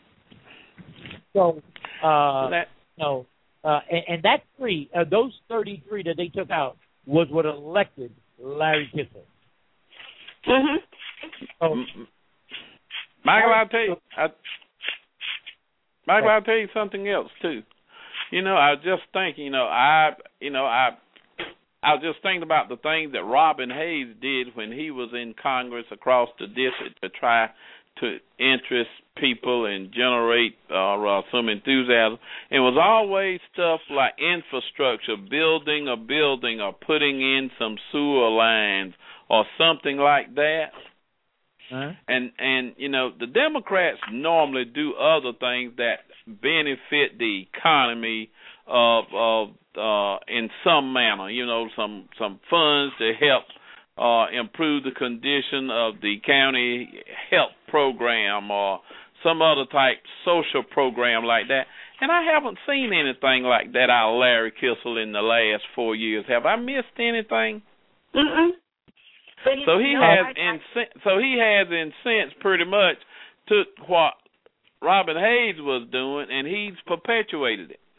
So, uh, that, no, uh, and, and that three, uh, those thirty-three that they took out was what elected Larry Kissel. Mm-hmm. So, Michael, I'll tell you, I, Michael, I'll tell you something else too. You know, I was just thinking, you know, I, you know, I, I was just thinking about the things that Robin Hayes did when he was in Congress across the district to try to interest people and generate uh, uh, some enthusiasm. It was always stuff like infrastructure, building a building or putting in some sewer lines or something like that. Uh-huh. And, and you know, the Democrats normally do other things that benefit the economy of, of uh, in some manner, you know, some, some funds to help Uh, improve the condition of the county health program or some other type social program like that. And I haven't seen anything like that out of Larry Kissel in the last four years. Have I missed anything? Mm-mm. So he no, has, I, in, so he has, in sense, pretty much took what Robin Hayes was doing, and he's perpetuated it.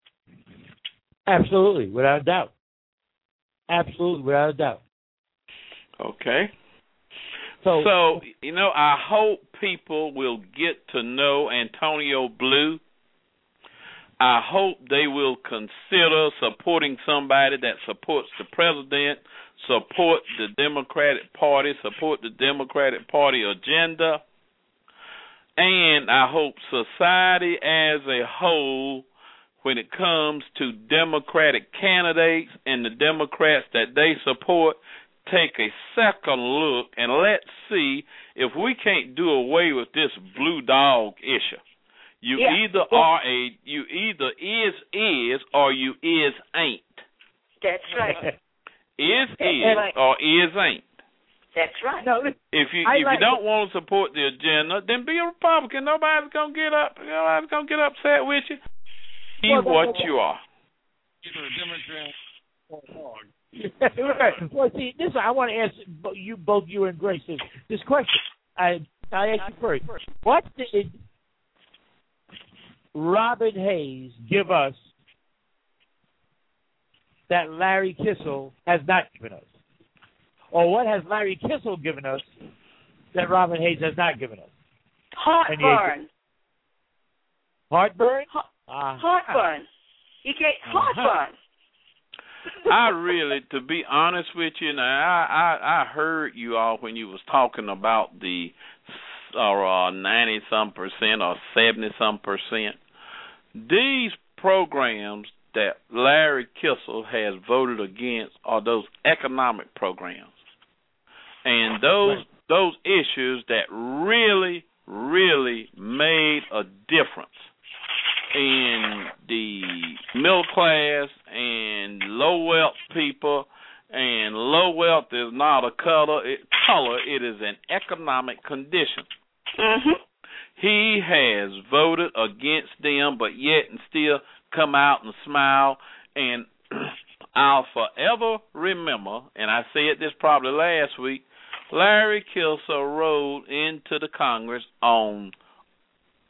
Absolutely, without a doubt. Absolutely, without a doubt. Okay. So, so, you know, I hope people will get to know Antonio Blue. I hope they will consider supporting somebody that supports the president, support the Democratic Party, support the Democratic Party agenda. And I hope society as a whole, when it comes to Democratic candidates and the Democrats that they support, take a second look and let's see if we can't do away with this blue dog issue. You yeah. either yeah. are a, you either is is or you is ain't. That's right. Is That's is right. or is ain't. That's right. No, if you I if like you don't want to support the agenda, then be a Republican. Nobody's gonna get up. Nobody's gonna get upset with you. Be well, what well, you are. Either a Democrat or a dog. Right. Well, see, this I want to ask you both, you and Grace, this, this question. I I ask you first. What did Robin Hayes give us that Larry Kissel has not given us, or what has Larry Kissel given us that Robin Hayes has not given us? Heartburn. Heartburn. Uh, heartburn. You get heartburn. I really, to be honest with you, now I, I I heard you all when you was talking about the uh, ninety some percent or seventy some percent. These programs that Larry Kissel has voted against are those economic programs, and those those issues that really really made a difference in the middle class and low wealth people, and low wealth is not a color, it, color, it is an economic condition. Mm-hmm. He has voted against them, but yet and still come out and smile, and I'll forever remember, and I said this probably last week, Larry Kissel rode into the Congress on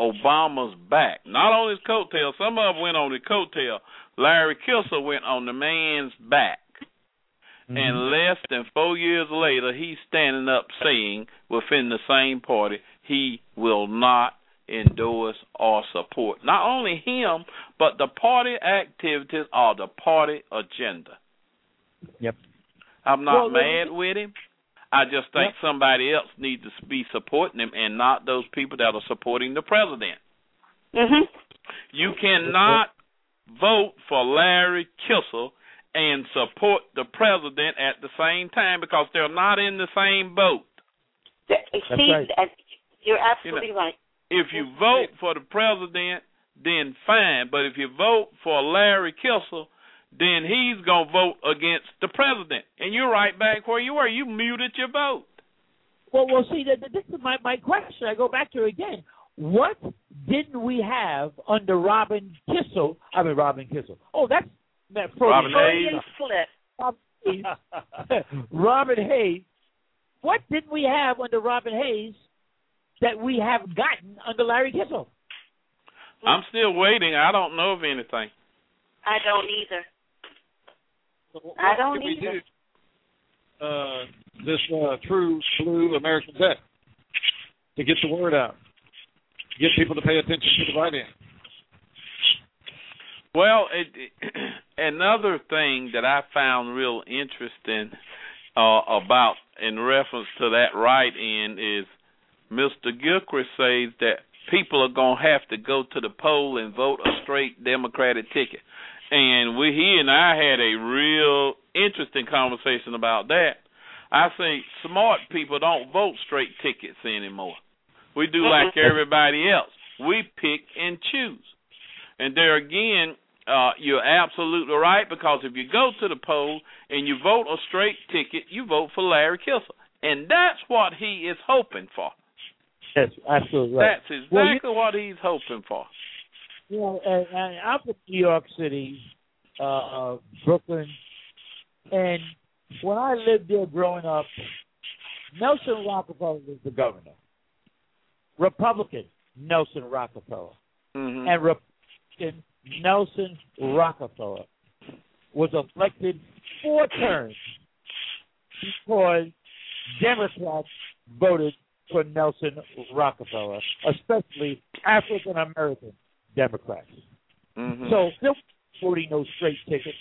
Obama's back. Not on his coattail. Some of them went on his coattail. Larry Kilser went on the man's back. Mm-hmm. And less than four years later, he's standing up saying within the same party he will not endorse or support not only him, but the party activities or the party agenda. Yep. I'm not well, mad well, with him. I just think yep. somebody else needs to be supporting him and not those people that are supporting the president. Mm-hmm. You cannot vote for Larry Kilser and support the president at the same time because they're not in the same boat. See, right. You're absolutely you know, right. If you vote for the president, then fine. But if you vote for Larry Kilser, then he's going to vote against the president. And you're right back where you were. You muted your vote. Well, well, see, this is my, my question. I go back to it again. What didn't we have under Robin Kissel? I mean, Robin Kissel. Oh, that's that Robin Hayes. Flip. Robin Hayes. What didn't we have under Robin Hayes that we have gotten under Larry Kissel? I'm still waiting. I don't know of anything. I don't either. So I don't we either. Do, uh, this uh, true blue American debt to get the word out, get people to pay attention to the write-in. Well, it, it, another thing that I found real interesting uh, about in reference to that write-in is Mister Gilchrist says that people are going to have to go to the poll and vote a straight Democratic ticket. And we, he and I had a real interesting conversation about that. I think smart people don't vote straight tickets anymore. We do like everybody else. We pick and choose. And there again, uh, you're absolutely right, because if you go to the poll and you vote a straight ticket, you vote for Larry Kilser. And that's what he is hoping for. That's absolutely right. That's exactly well, you, what he's hoping for. You know, and, and I'm from New York City, uh, Brooklyn, and when I lived there growing up, Nelson Rockefeller was the governor. Republican Nelson Rockefeller. Mm-hmm. And Republican Nelson Rockefeller was elected four terms because Democrats voted for Nelson Rockefeller, especially African American Democrats. Mm-hmm. So they're voting no straight ticket.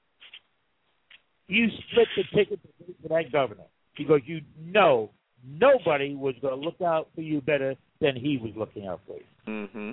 You split the ticket to vote for that governor because you know nobody was going to look out for you better than he was looking out for you. Mm-hmm.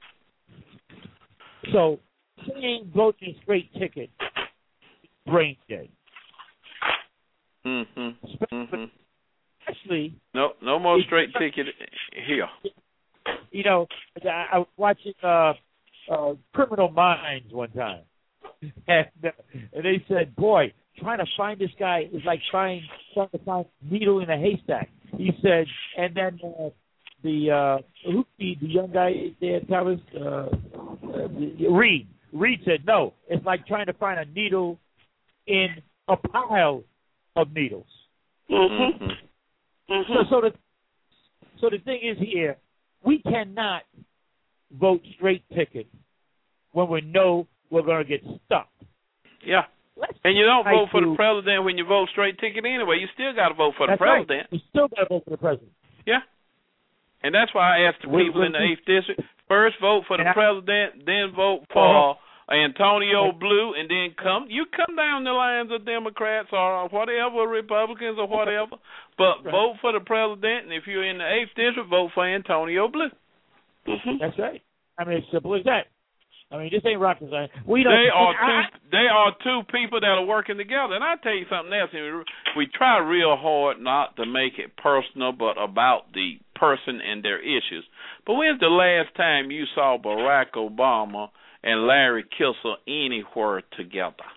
So saying voting straight ticket, brain dead. Mm-hmm. Mm-hmm. Especially, no, no more straight ticket here. You know, I, I was watching uh, uh, Criminal Minds one time, and, uh, and they said, "Boy, trying to find this guy is like trying trying to find needle in a haystack." He said, and then uh, the uh, who the, the young guy there, Thomas uh, uh, Reed. Reed said, "No, it's like trying to find a needle in a pile of needles." Mm-hmm. Mm-hmm. So, so the so the thing is here, we cannot vote straight ticket when we know we're going to get stuck. Yeah. Let's and you don't vote for to, the president when you vote straight ticket anyway. You still got to vote for the that's president. Right. You still got to vote for the president. Yeah. And that's why I asked the we, people we, in the eighth District, first vote for the I, president, then vote for uh, Antonio Blue, and then come you come down the lines of Democrats or whatever, Republicans or whatever, but right. vote for the president, and if you're in the eighth District, vote for Antonio Blue. Mm-hmm. That's right. I mean, it's simple as that. I mean, this ain't rocket science. We don't. They are I, two. They are two people that are working together. And I tell you something else. We try real hard not to make it personal, but about the person and their issues. But when's the last time you saw Barack Obama and Larry Kilser anywhere together?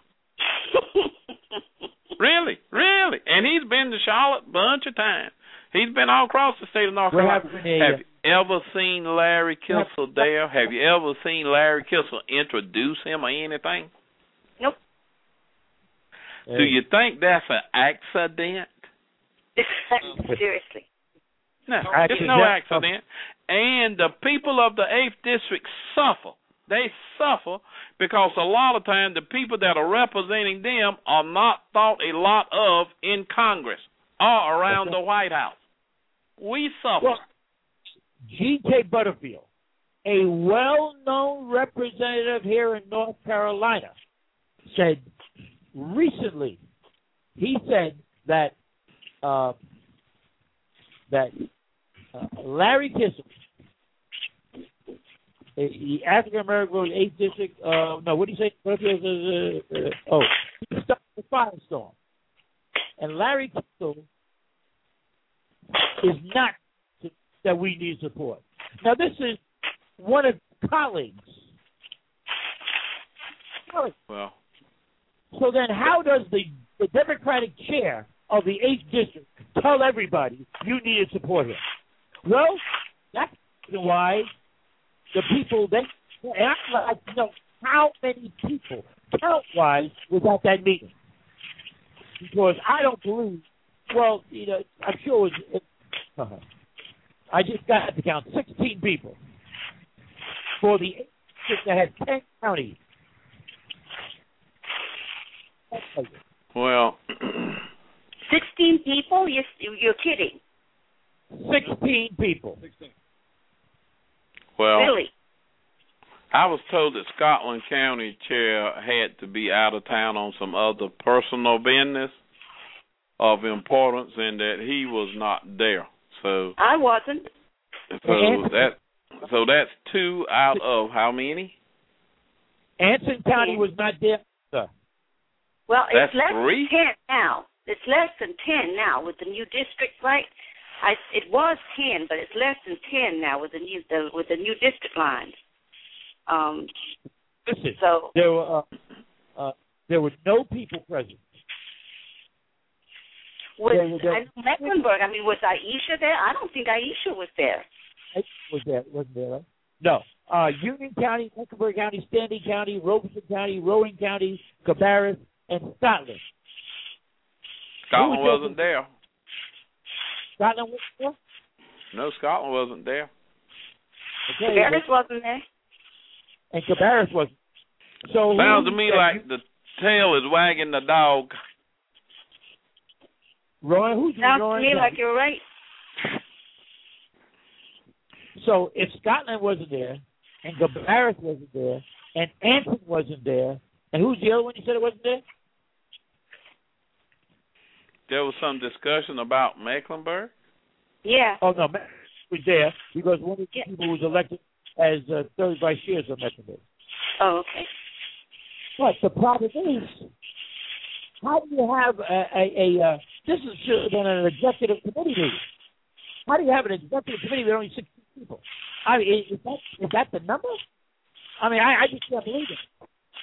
Really, really. And he's been to Charlotte a bunch of times. He's been all across the state of North Carolina. Have you ever seen Larry Kilser there? Have you ever seen Larry Kilser introduce him or anything? Nope. Do you think that's an accident? Seriously. No, Accident. it's no accident. And the people of the eighth District suffer. They suffer because a lot of times the people that are representing them are not thought a lot of in Congress or around the White House. We suffer. Well, G K Butterfield, a well-known representative here in North Carolina, said recently, he said that uh, that uh, Larry Kissel, the African American vote, eighth District, uh, no, what did he say? Butterfield, uh, uh, oh, he started the firestorm. And Larry Kissel is not that we need support. Now, this is one of colleagues. Well, so then how does the, the Democratic chair of the eighth District tell everybody you need to support him? Well, that's why the people, they, and I'd like to know how many people, count-wise, was at that meeting. Because I don't believe, well, you know, I'm sure it was, it, uh, I just got to count sixteen people for the eighth District that had ten counties. Well, sixteen people? You're, you're kidding. Sixteen people. Well, really? I was told that Scotland County chair had to be out of town on some other personal business of importance, and that he was not there. So I wasn't. So that so that's two out of how many? Anson County was not there, sir. Well, that's it's less three? than ten now. It's less than ten now with the new district, right? I, it was ten, but it's less than ten now with the new the, with the new district lines. Um, Listen, so there were uh, uh, there were no people present. Was, there, there, I know Mecklenburg. I mean, was Aisha there? I don't think Aisha was there. Was there? Wasn't there? Right? No. Uh, Union County, Mecklenburg County, Stanley County, Robeson County, Rowan County, Cabarrus, and Scotland. Scotland wasn't there. Scotland was there? No, Scotland wasn't there. Okay, Cabarrus wasn't there. And Cabarrus wasn't. So sounds to me like you, the tail is wagging the dog. Roy, who's sounds Roy to me County? like you're right. So if Scotland wasn't there, and Cabarrus wasn't there, and Anson wasn't there, and who's the other one you said it wasn't there? There was some discussion about Mecklenburg? Yeah. Oh, no, Mecklenburg was there because one of the yeah. people was elected as uh, third vice chair of Mecklenburg. Oh, okay. But the problem is, how do you have a, a, a uh, this is should have been an executive committee meeting. How do you have an executive committee with only sixteen people? I mean, is that, is that the number? I mean, I, I just can't believe it.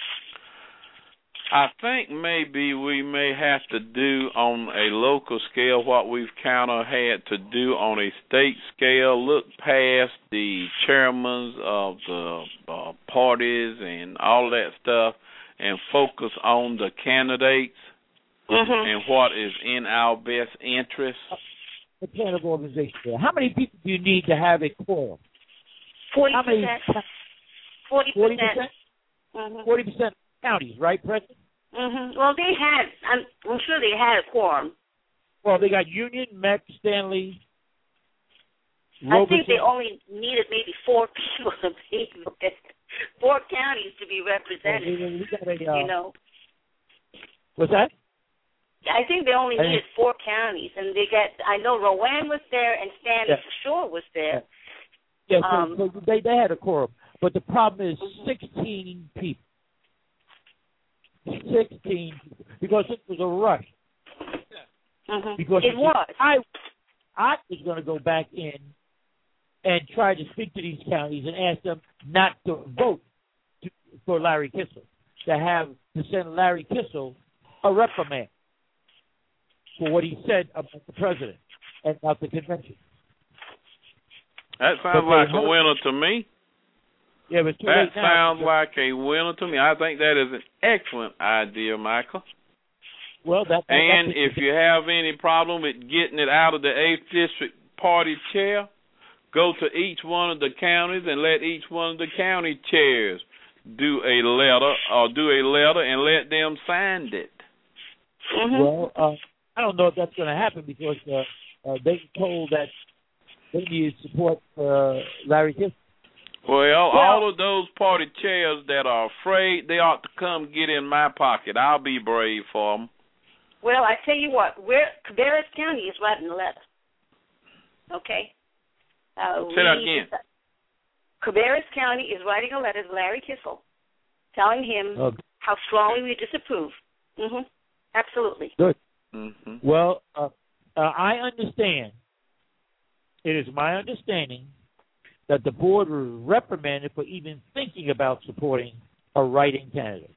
I think maybe we may have to do on a local scale what we've kind of had to do on a state scale, look past the chairmen of the uh, parties and all that stuff and focus on the candidates mm-hmm. and what is in our best interest. The plan of organization there. How many people do you need to have a quorum? Forty percent. Forty percent. Forty percent counties, right, President? Mm-hmm. Well, they had. I'm, I'm sure they had a quorum. Well, they got Union, Meck, Stanley. I Robeson. think they only needed maybe four people to be four counties to be represented. Well, we got a, uh, you know. What's that? I think they only needed four counties, and they got. I know Rowan was there, and Stanley yeah. for sure was there. Yeah, so, um, so they they had a quorum, but the problem is sixteen people. Sixteen people, because it was a rush. Mm-hmm. Because it was. I I was going to go back in and try to speak to these counties and ask them not to vote to, for Larry Kissel, to have to send Larry Kissel a reprimand for what he said about the president and about the convention. That sounds like a winner to me. Yeah, but that sounds now. like a winner to me. I think that is an excellent idea, Michael. Well, that, that, and that's if you have any problem with getting it out of the eighth District party chair, go to each one of the counties and let each one of the county chairs do a letter or do a letter and let them sign it. Mm-hmm. Well, uh, I don't know if that's going to happen because uh, uh, they were told that they needed support for uh, Larry Kissel. Well, Well- all of those party chairs that are afraid, they ought to come get in my pocket. I'll be brave for them. Well, I tell you what, we're, Cabarrus County is writing a letter. Okay? Uh, Say that we- again. Cabarrus County is writing a letter to Larry Kissel telling him Okay. how strongly we disapprove. Mm-hmm. Absolutely. Good. Mm-hmm. Well, uh, uh, I understand. It is my understanding that the board was reprimanded for even thinking about supporting a writing candidate.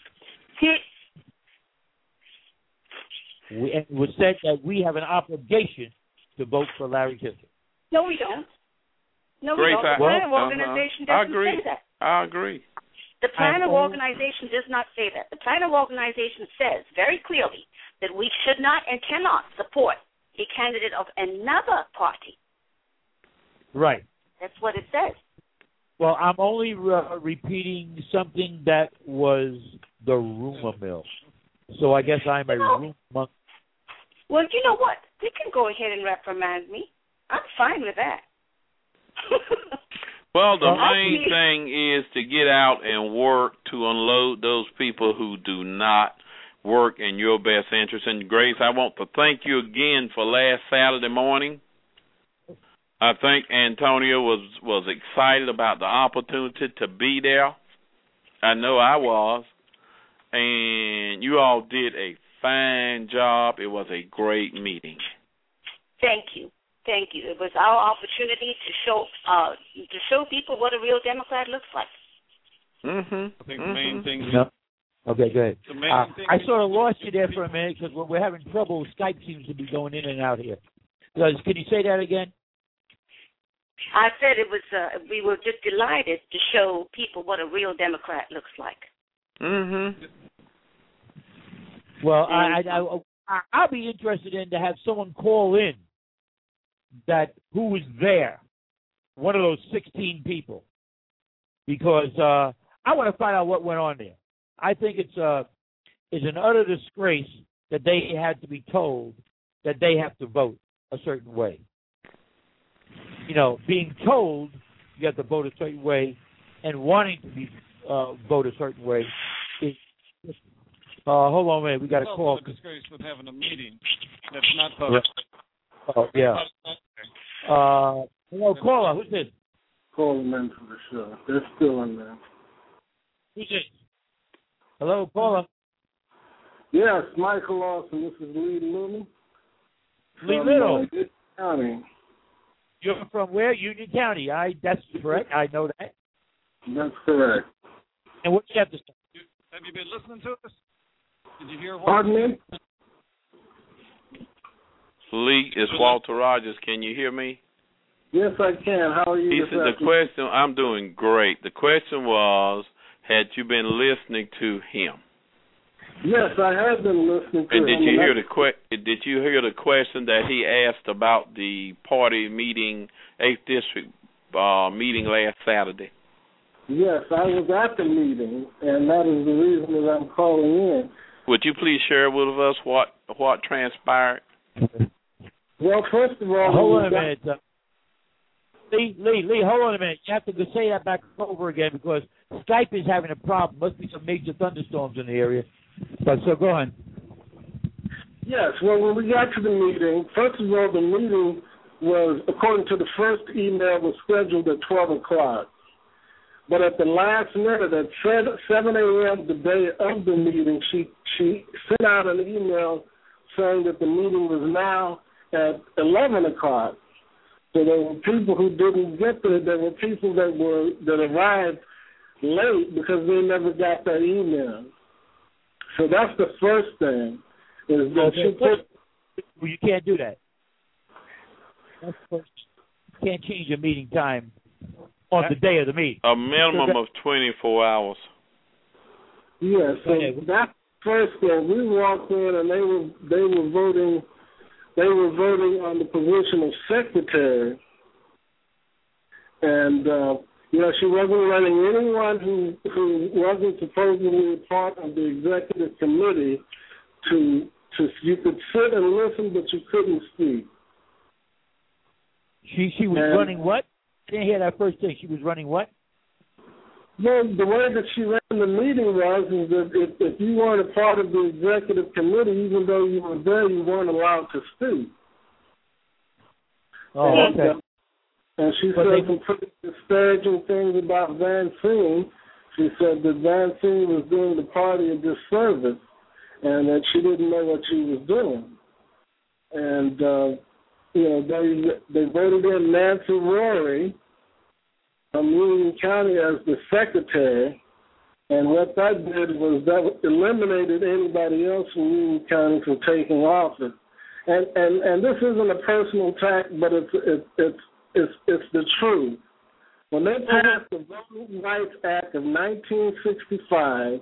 We, and it was said that we have an obligation to vote for Larry Kissel. No, we don't. No, Grace, we don't. The I- plan of uh-huh. organization I doesn't agree. say that. I agree. The plan I- of organization does not say that. The plan of organization says very clearly that we should not and cannot support a candidate of another party. Right. That's what it says. Well, I'm only uh, repeating something that was the rumor mill. So I guess I'm a rumor monkey. Well, you know what? They can go ahead and reprimand me. I'm fine with that. Well, the Well, main actually- thing is to get out and work to unload those people who do not work in your best interest. And, Grace, I want to thank you again for last Saturday morning. I think Antonio was, was excited about the opportunity to be there. I know I was. And you all did a fine job. It was a great meeting. Thank you. Thank you. It was our opportunity to show uh, to show people what a real Democrat looks like. Mm-hmm. I think the main thing we, No. Okay, go ahead. the main Uh, thing I we- sort of lost you there for a minute because we're, we're having trouble. Skype seems to be going in and out here. Uh, Can you say that again? I said it was. Uh, we were just delighted to show people what a real Democrat looks like. Mm-hmm. Well, I, I, I, I'll be interested in to have someone call in that who was there, one of those sixteen people, because uh, I want to find out what went on there. I think it's uh, it's an utter disgrace that they had to be told that they have to vote a certain way. You know, being told you have to vote a certain way and wanting to be uh, vote a certain way is. Uh, hold on a minute, we got a It's call. also a disgrace with having a meeting that's not public. Oh, yeah. Uh, hello, caller. Who's this? Calling in for the show. They're still in there. Who's this? Hello, caller. Yes, Michael Lawson. This is Lee Little. Lee from, Little. uh, Union County. You're from where? Union County. I. That's correct. I know that. That's correct. And what do you have to say? Have you been listening to us? Did you hear what? Pardon me? Lee, it's Walter Rogers. Can you hear me? Yes, I can. How are you? He this said the afternoon? question, I'm doing great. The question was, had you been listening to him? Yes, I have been listening to And did him. you and hear I- the que- Did you hear the question that he asked about the party meeting, eighth District uh, meeting last Saturday? Yes, I was at the meeting, and that is the reason that I'm calling in. Would you please share with us what what transpired? Well, first of all, Hold on we a got- minute. Uh, Lee, Lee, Lee, hold on a minute. You have to go say that back over again because Skype is having a problem. Must be some major thunderstorms in the area. But so go on. Yes, well, when we got to the meeting, first of all, the meeting was, according to the first email, was scheduled at twelve o'clock. But at the last minute, at seven a.m. the day of the meeting, she, she sent out an email saying that the meeting was now at eleven o'clock. So there were people who didn't get there. There were people that were that arrived late because they never got that email. So that's the first thing. Is that she put, Well, you can't do that. That's first. You can't change your meeting time on the day of the meeting. A minimum of twenty-four hours. yeah, so Okay. that first thing, we walked in and they were they were voting they were voting on the position of secretary. and uh, you know, she wasn't letting anyone who who wasn't supposedly part of the executive committee to to you could sit and listen, but you couldn't speak. She she was and, running what? I didn't hear that first thing. She was running what? Well, the way that she ran the meeting was is that if, if you weren't a part of the executive committee, even though you were there, you weren't allowed to speak. Oh, and, okay. Uh, and she but said they, some pretty disparaging things about Van Seen. She said that Van Seen was doing the party a disservice and that she didn't know what she was doing. And, uh, you know, they, they voted in Nancy Rory from Union County as the secretary, and what that did was that eliminated anybody else from Union County from taking office. And and, and this isn't a personal attack, but it's it's it's it's, it's the truth. When they passed the Voting Rights Act of nineteen sixty-five,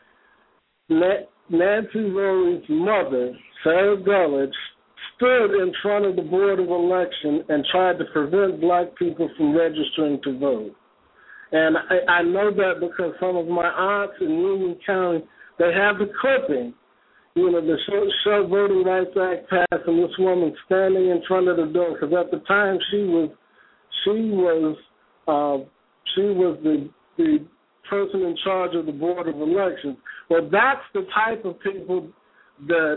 Nancy Rory's mother, Sarah Gulledge, stood in front of the Board of Election and tried to prevent black people from registering to vote. And I, I know that because some of my aunts in Union County, they have the clipping. You know, the show, show Voting Rights Act passed, and this woman standing in front of the door, because at the time she was, she was, uh, she was the the person in charge of the Board of Elections. Well, that's the type of people that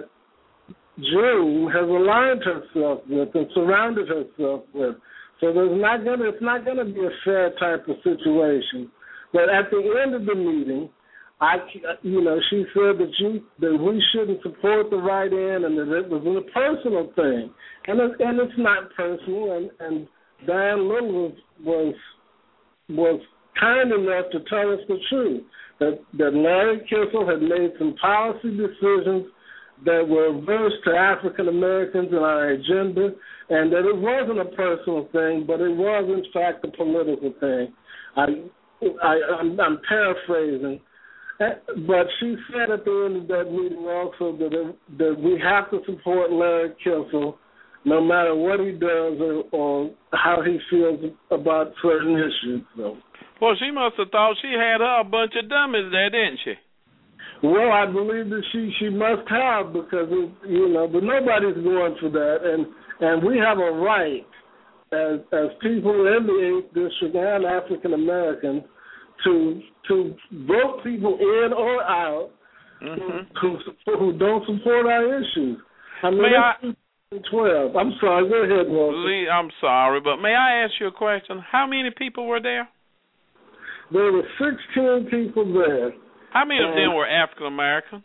June has aligned herself with and surrounded herself with. So there's not gonna it's not gonna be a fair type of situation. But at the end of the meeting, I you know she said that you that we shouldn't support the write-in and that it was a personal thing, and it, and it's not personal. And, and Diane Little was was was kind enough to tell us the truth that that Larry Kissel had made some policy decisions that were averse to African Americans in our agenda, and that it wasn't a personal thing, but it was in fact a political thing. I, I, I'm, I'm paraphrasing, but she said at the end of that meeting also that it, that we have to support Larry Kissel, no matter what he does or, or how he feels about certain issues. So. Well, she must have thought she had her a bunch of dummies there, didn't she? Well, I believe that she, she must have because, it, you know, but nobody's going for that. And and we have a right as as people in the eighth District and African Americans to to vote people in or out mm-hmm. who, who who don't support our issues. I mean, may I, twelve. I'm sorry. Go ahead, Walter. I'm sorry, but may I ask you a question? How many people were there? There were sixteen people there. How many of them were African American?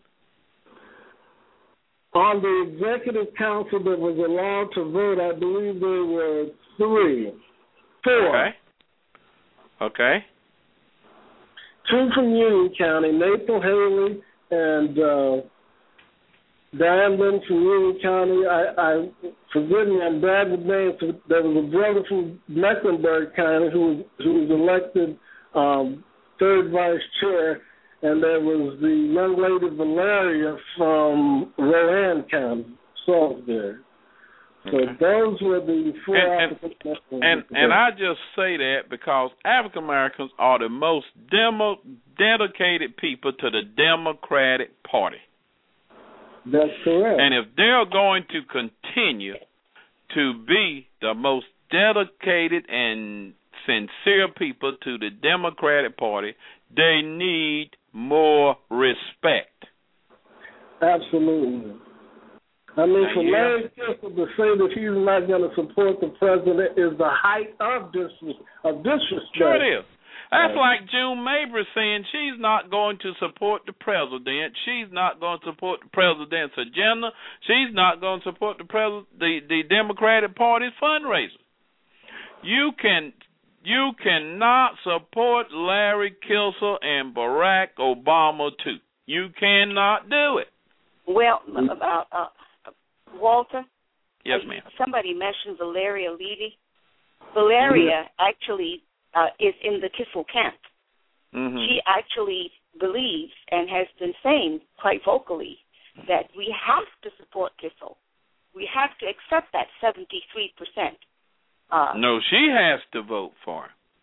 On the executive council that was allowed to vote, I believe there were three. Four. Okay. Okay. Two from Union County, Nathan Haley and uh, Diane Lynn from Union County. I, I forgive me, I'm bad with names. There was a brother from Mecklenburg County who was, who was elected um, third vice chair. And there was the young lady Valeria from Rowan County, Salisbury. So okay. those were the four and, African and, and, and I just say that because African Americans are the most demo, dedicated people to the Democratic Party. That's correct. And if they're going to continue to be the most dedicated and sincere people to the Democratic Party, they need more respect. Absolutely. I mean, now, for yeah. Larry Kissel to say that he's not going to support the president is the height of, dis- of disrespect. Sure it is. That's right. Like June Mabry saying she's not going to support the president. She's not going to support the president's agenda. She's not going to support the pres- the, the Democratic Party's fundraiser. You can... You cannot support Larry Kissel and Barack Obama, too. You cannot do it. Well, uh, uh, Walter? Yes, ma'am. Somebody mentioned Valeria Levy. Valeria yeah. actually uh, is in the Kissel camp. Mm-hmm. She actually believes and has been saying quite vocally that we have to support Kissel. We have to accept that seventy-three percent. Uh, no, she has to vote for him.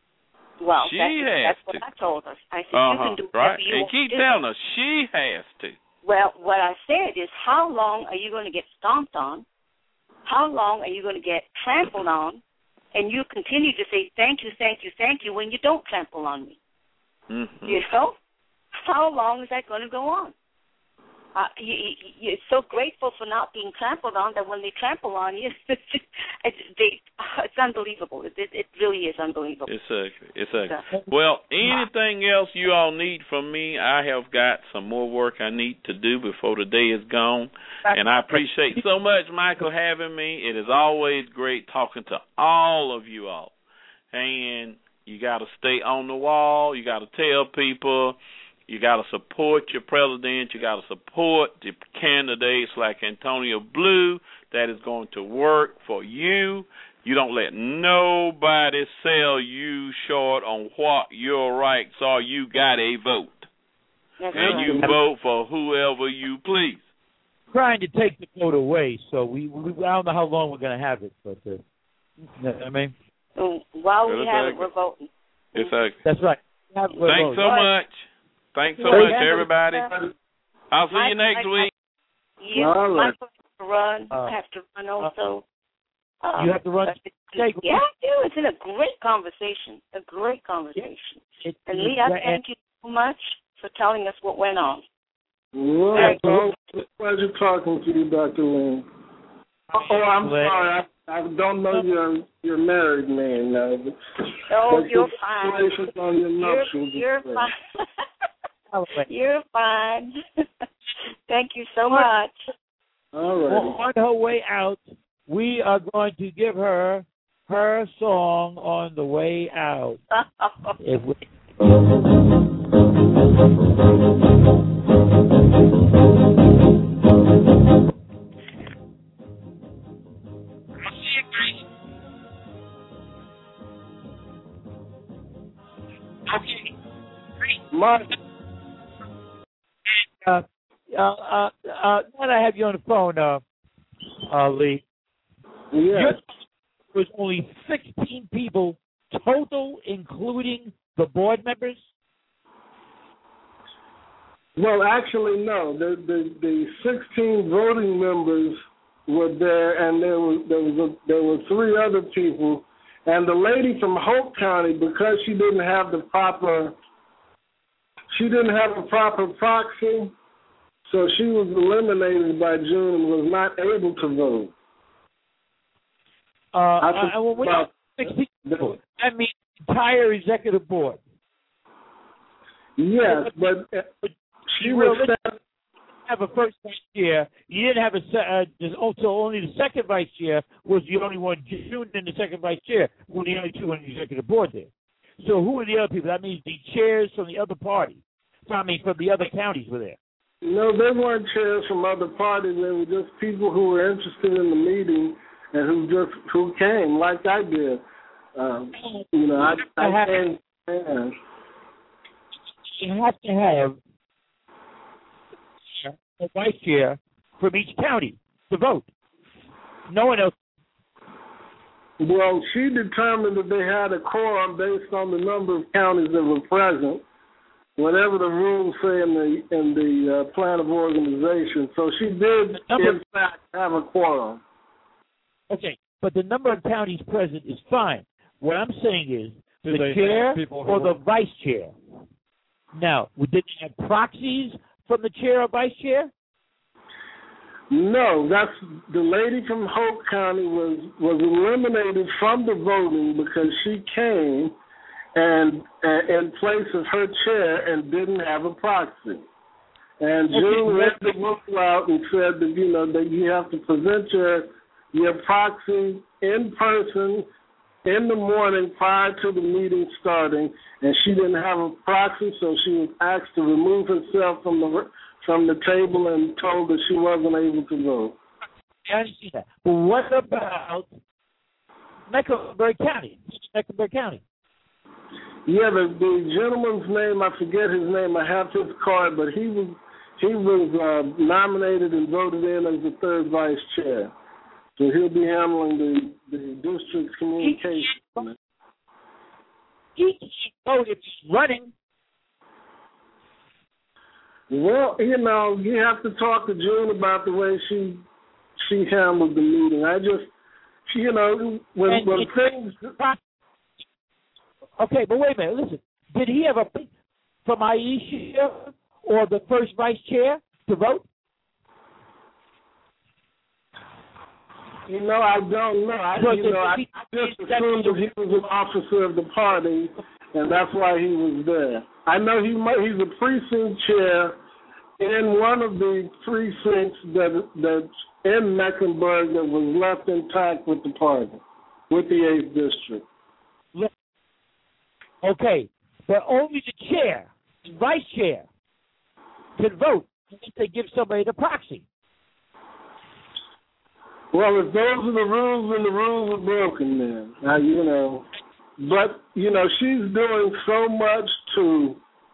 Well, she that's, has that's to. what I told her. I said, uh-huh. you can do right. whatever you and want keep to do. telling her she has to. Well, what I said is, how long are you going to get stomped on? How long are you going to get trampled on? And you continue to say, thank you, thank you, thank you, when you don't trample on me. Mm-hmm. You know? How long is that going to go on? Uh, you, you, you're so grateful for not being trampled on that when they trample on you, it's, they, it's unbelievable. It, it, it really is unbelievable. Exactly. Exactly. Well, anything else you all need from me, I have got some more work I need to do before the day is gone. And I appreciate so much, Michael, having me. It is always great talking to all of you all. And you got to stay on the wall. You got to tell people. You got to support your president. You got to support the candidates like Antonio Blue that is going to work for you. You don't let nobody sell you short on what your rights are. You got a vote. That's and right. you vote for whoever you please. Trying to take the vote away, so we, we I don't know how long we're going to have it, but uh, you know what I mean? So while we That's have exactly. it, we're voting. Exactly. That's right. Thanks voting. so much. Thanks so much, everybody. I'll see you next week. Yeah, All right. Michael has to run. Uh, I have to run also. Um, you have to run. Yeah, I do. It's been a great conversation. A great conversation. It, and it, Lee, I thank you so much for telling us what went on. Well, it's always a pleasure talking to you, Doctor Lynn. Oh, I'm sorry. I, I don't know you're you're married man now. But, oh, but you're fine. On your you're you're fine. You're fine. Thank you so much. All right. Well, on her way out, we are going to give her her song on the way out. if we... Okay. Mark. Uh, uh, uh, uh, now that I have you on the phone, uh, uh, Lee. Yes. There was only sixteen people total, including the board members. Well, actually, no. The the, the sixteen voting members were there, and there was there was a, there were three other people, and the lady from Hope County, because she didn't have the proper she didn't have a proper proxy, so she was eliminated by June and was not able to vote. Uh, I, I, well, we about, sixteen people. I mean, entire executive board. Yes, but uh, she was was. Have a first vice chair. You didn't have a. Uh, there's also only the second vice chair was the only one. June and the second vice chair were the only two on the executive board there. So who are the other people? That means the chairs from the other parties. I mean, from the other counties were there. No, they weren't chairs from other parties. They were just people who were interested in the meeting and who just who came, like I did. Um, you know, I, I came. Yeah. You have to have a vice chair from each county to vote. No one else. Well, she determined that they had a quorum based on the number of counties that were present, whatever the rules say in the in the uh, plan of organization. So she did, in fact, have a quorum. Okay, but the number of counties present is fine. What I'm saying is Did the chair or the vice chair. Now, did they have proxies from the chair or vice chair? No, that's the lady from Hope County was was eliminated from the voting because she came and uh, in place of her chair and didn't have a proxy. And June read the book out and said that you know that you have to present your your proxy in person in the morning prior to the meeting starting, and she didn't have a proxy, so she was asked to remove herself from the from the table and told that she wasn't able to vote. I understand that. But what about Mecklenburg County? Mecklenburg County. Yeah, the, the gentleman's name, I forget his name. I have his card, but he was he was uh, nominated and voted in as the third vice chair. So he'll be handling the, the district's communication. He vote if he's running. Well, you know, you have to talk to June about the way she she handled the meeting. I just, you know, when, And when it- things... Okay, but wait a minute. Listen, did he have a from Aisha or the first vice chair to vote? You know, I don't know. I, So you did know, I he- just assumed that he was an officer of the party, and that's why he was there. I know he might, he's a precinct chair in one of the precincts that that's in Mecklenburg that was left intact with the party, with the eighth district. Okay, but only the chair, the vice chair, can vote if they give somebody the proxy. Well, if those are the rules, then the rules are broken then. Now, you know, but, you know, she's doing so much to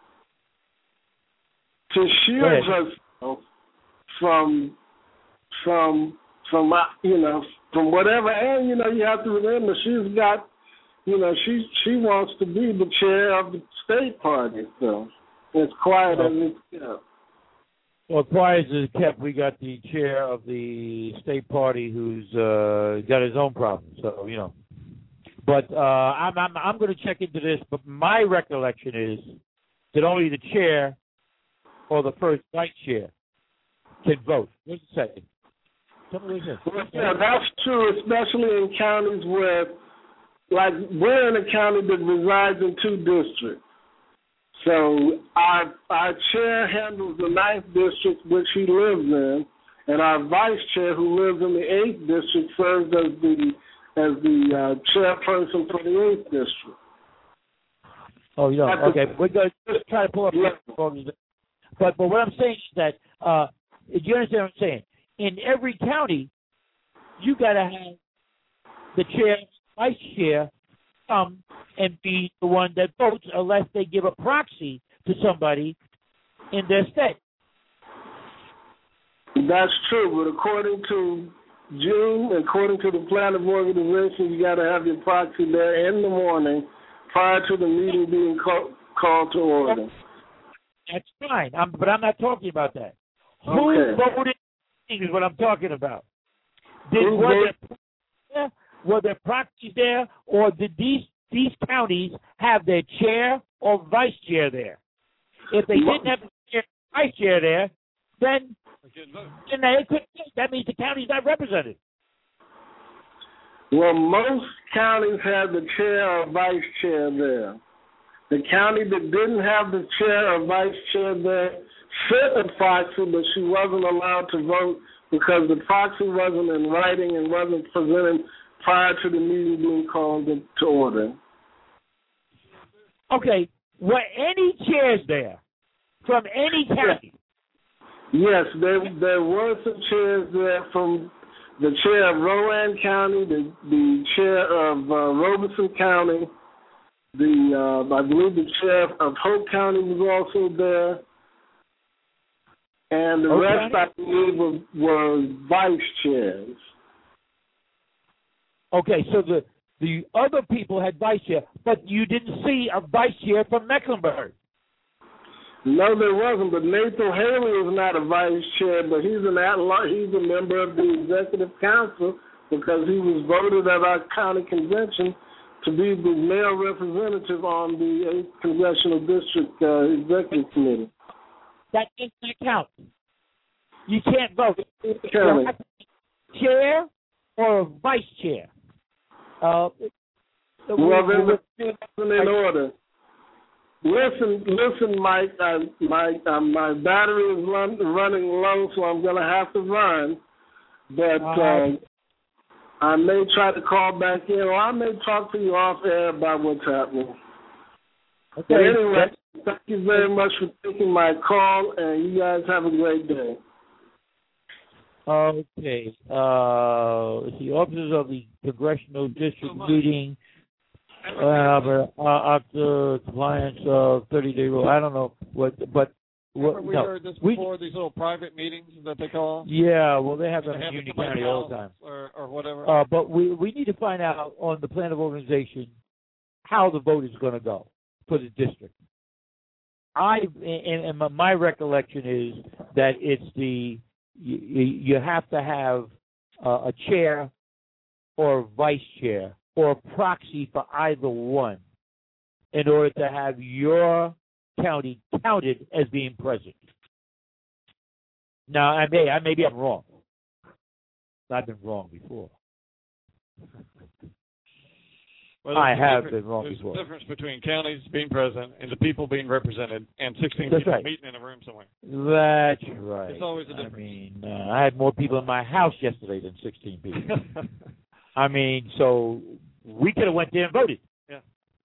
to shield herself from, from, from, uh, you know, from whatever. And, you know, you have to remember she's got, you know, she she wants to be the chair of the state party, so it's quiet as it's kept. Well, quiet as it's kept, we got the chair of the state party who's uh, got his own problems. So you know, but uh, I'm I'm I'm going to check into this. But my recollection is that only the chair or the first vice chair can vote. What's it say? Tell me what it says. Well, yeah, that's true, especially in counties where, like, we're in a county that resides in two districts. So our our chair handles the ninth district, which he lives in, and our vice chair, who lives in the eighth district, serves as the as the uh, chairperson for the eighth district. Oh, yeah. At the- Okay, we're going to try to pull up. Yeah. But but what I'm saying is that uh, do you understand what I'm saying? In every county, you got to have the chair, vice chair, come and be the one that votes, unless they give a proxy to somebody in their state. That's true, but according to June, according to the plan of organization, you got to have your proxy there in the morning prior to the meeting being call, called to order. That's fine, I'm, but I'm not talking about that. Who Okay. voted is what I'm talking about. Did Who were there, were there proxies there, or did these these counties have their chair or vice chair there? If they didn't have the chair, vice chair there, then then they couldn't. That means the county's not represented. Well, most counties had the chair or vice chair there. The county that didn't have the chair or vice chair there sent a proxy, but she wasn't allowed to vote because the proxy wasn't in writing and wasn't presented prior to the meeting being called to order. Okay, were any chairs there from any county? Yes, there there were some chairs there from the chair of Rowan County, the the chair of uh, Robeson County, the uh, I believe the chair of Hope County was also there, and the Hope rest County? I believe were, were vice chairs. Okay, so the the other people had vice chair, but you didn't see a vice chair from Mecklenburg. No, there wasn't. But Nathan Haley is not a vice chair, but he's an at-law. He's a member of the executive council because he was voted at our county convention to be the male representative on the eighth congressional district uh, executive committee. That does not count. You can't vote. County. Chair or a vice chair. Uh, Well, then it wasn't in order. Listen, listen, Mike. Uh, my uh, my battery is run, running low, so I'm going to have to run. But uh, I may try to call back in, or I may talk to you off air about what's happening. Okay. But anyway, thank you very much for taking my call, and you guys have a great day. Okay. Uh, let's see. Officers of the Congressional District meeting uh, uh, after compliance of thirty-day rule. I don't know what, but what, we no. heard this We- before. These little private meetings that they call. Yeah, well, they have them They in have it Union somebody's County all the house time. or, or whatever. Uh, but we we need to find out on the plan of organization how the vote is going to go. for the district. I and, and my recollection is that it's the you, you have to have uh, a chair or a vice chair or a proxy for either one in order to have your county counted as being present. Now, I may I maybe I'm wrong. I've been wrong before. Well, I have been wrong there's before. There's a difference between counties being present and the people being represented and sixteen That's people right. meeting in a room somewhere. That's right. It's always a difference. I mean, uh, I had more people in my house yesterday than sixteen people. I mean, so we could have went there and voted. Yeah.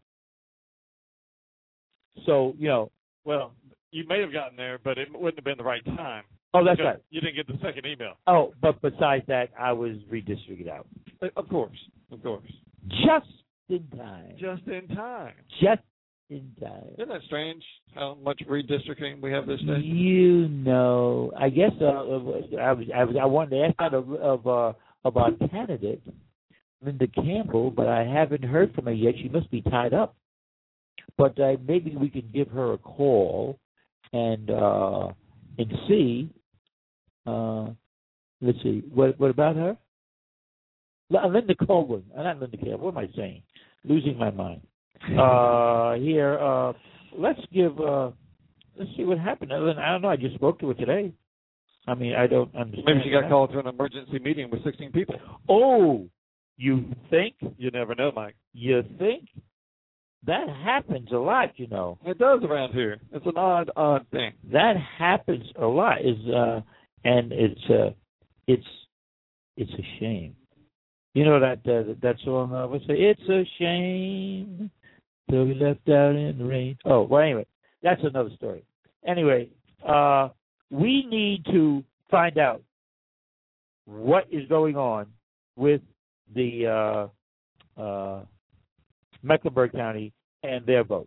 So, you know. Well, you may have gotten there, but it wouldn't have been the right time. Oh, that's because right. You didn't get the second email. Oh, but besides that, I was redistricted out. Of course. Of course. Just in time. Just in time. Just in time. Isn't that strange how much redistricting we have this day? You know, I guess uh, I was I was I wanted to ask that of of, uh, of our candidate, Linda Campbell, but I haven't heard from her yet. She must be tied up. But uh, maybe we can give her a call and uh, and see. Uh, let's see. What what about her? Linda Colvin. Not Linda Campbell. What am I saying? Losing my mind. Uh, here, uh, let's give. Uh, let's see what happened. I don't know. I just spoke to her today. I mean, I don't understand. Maybe she got called to an emergency meeting with sixteen people. Oh, you think? You never know, Mike. You think? That happens a lot, you know. It does around here. It's an odd, odd thing. That happens a lot. Is uh, and it's uh, it's it's a shame. You know that uh, that song I would say, "It's a shame to be left out in the rain." Oh, well, anyway, that's another story. Anyway, uh, we need to find out what is going on with the uh, uh, Mecklenburg County and their vote.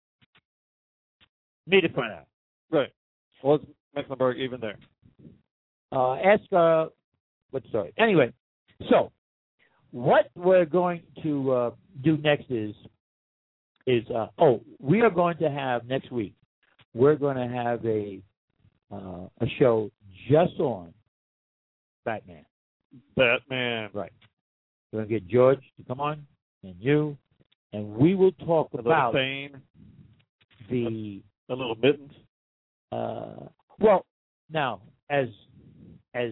Need to find out. Right. Was Mecklenburg even there? Uh, ask, uh, what story? Anyway, so what we're going to uh, do next is, is uh, oh, we are going to have next week, we're going to have a uh, a show just on Batman. Batman. Right. We're going to get George to come on, and you, and we will talk a about Bane, the a, a little mittens. Uh, well, now as as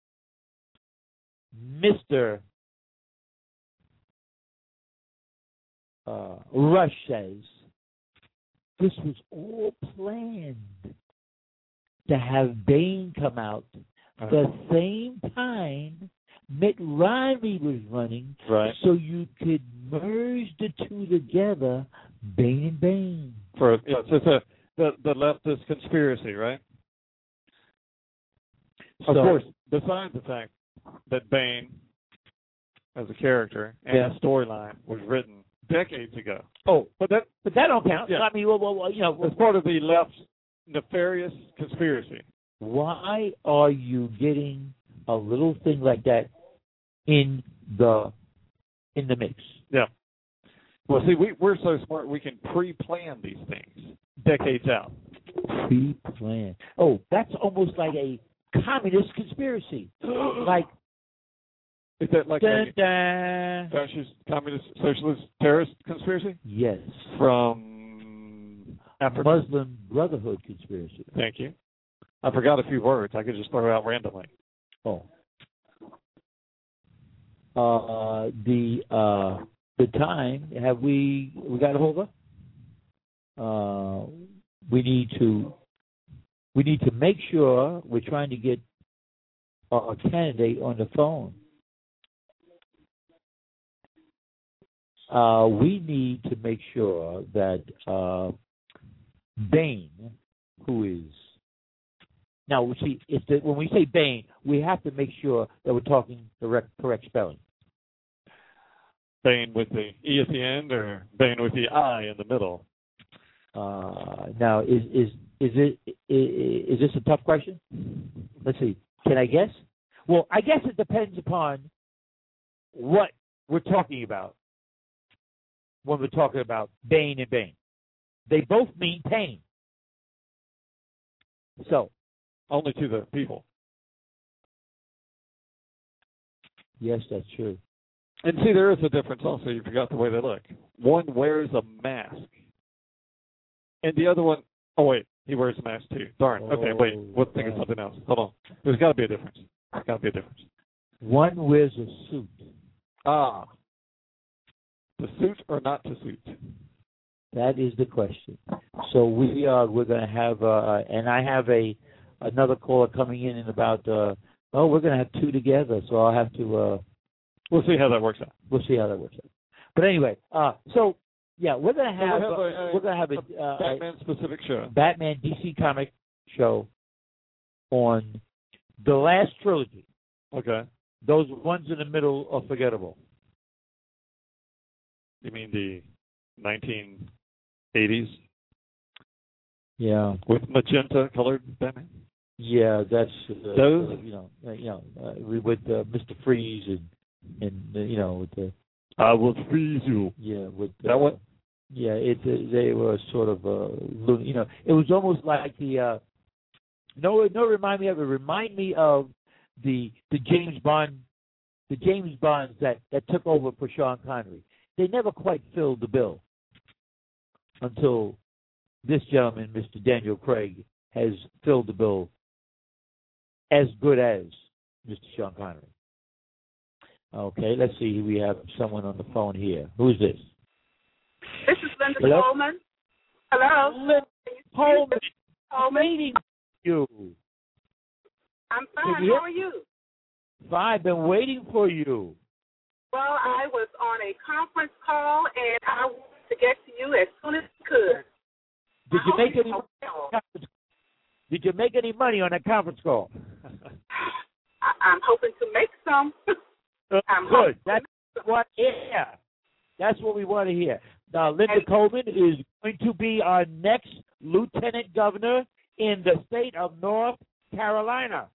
Mister Uh, Rush says, this was all planned to have Bane come out uh-huh. the same time Mitt Romney was running, right? So you could merge the two together, Bane and Bane. For yeah, so it's a the the leftist conspiracy, right? So, of course, besides the fact that Bane, as a character and yeah. a storyline, was written decades ago. Oh, but that but that don't count. Yeah. I mean, well, well, well, you know, it's part of the left's nefarious conspiracy. Why are you getting a little thing like that in the in the mix? Yeah. Well, see, we we're so smart we can pre-plan these things decades out. Pre-plan. Oh, that's almost like a communist conspiracy. Like. Is that like dun, a dun. fascist, communist, socialist, terrorist conspiracy? Yes. From Africa? Muslim Brotherhood conspiracy. Thank you. I forgot a few words. I could just throw out randomly. Oh. Uh, the uh, the time, have we we got a hold of? Uh, we need to we need to make sure we're trying to get our candidate on the phone. Uh, we need to make sure that uh, Bane, who is now, see, it's the, when we say Bane, we have to make sure that we're talking the correct, correct spelling. Bane with the E at the end, or Bane with the I in the middle? Uh, now, is is is it is, is this a tough question? Let's see. Can I guess? Well, I guess it depends upon what we're talking about when we're talking about Bane and Bane. they both mean pain. So, only to the people. Yes, that's true. And see, there is a difference also. You forgot the way they look. One wears a mask, and the other one, oh, wait, he wears a mask too. Darn. Oh, okay, wait, we'll think of something else. Hold on. There's got to be a difference. There's got to be a difference. One wears a suit. Ah. To suit or not to suit? That is the question. So we are, we're going to have, uh, and I have a another caller coming in in about, uh, oh, we're going to have two together, so I'll have to, uh, we'll see how that works out. We'll see how that works out. But anyway, uh, so, yeah, we're going to have, so we'll have uh, a, we're going to have a, a uh, Batman-specific show. Batman D C comic show on the last trilogy. Okay. Those ones in the middle are forgettable. You mean the nineteen eighties? Yeah. With magenta-colored Batman? Yeah, that's uh, those. Uh, you know, uh, you know, uh, with uh, Mister Freeze and and uh, you know with the. I will freeze you. Yeah, with uh, that one. Yeah, it uh, they were sort of uh, you know, it was almost like the. Uh, no, no, remind me of it. Remind me of the the James Bond, the James Bonds that that took over for Sean Connery. They never quite filled the bill until this gentleman, Mister Daniel Craig, has filled the bill as good as Mister Sean Connery. Okay, let's see. We have someone on the phone here. Who's this? This is Linda Hello? Coleman. Hello. Linda Coleman. Coleman. Waiting for you. I'm fine. You How are you? Fine. I've been waiting for you. Well, I was on a conference call, and I wanted to get to you as soon as I could. Did you I make any? Did you make any money on that conference call? I, I'm hoping to make some. Uh, I'm good. That's what. Yeah, that's what we want to hear. Now, Linda and, Coleman is going to be our next lieutenant governor in the state of North Carolina.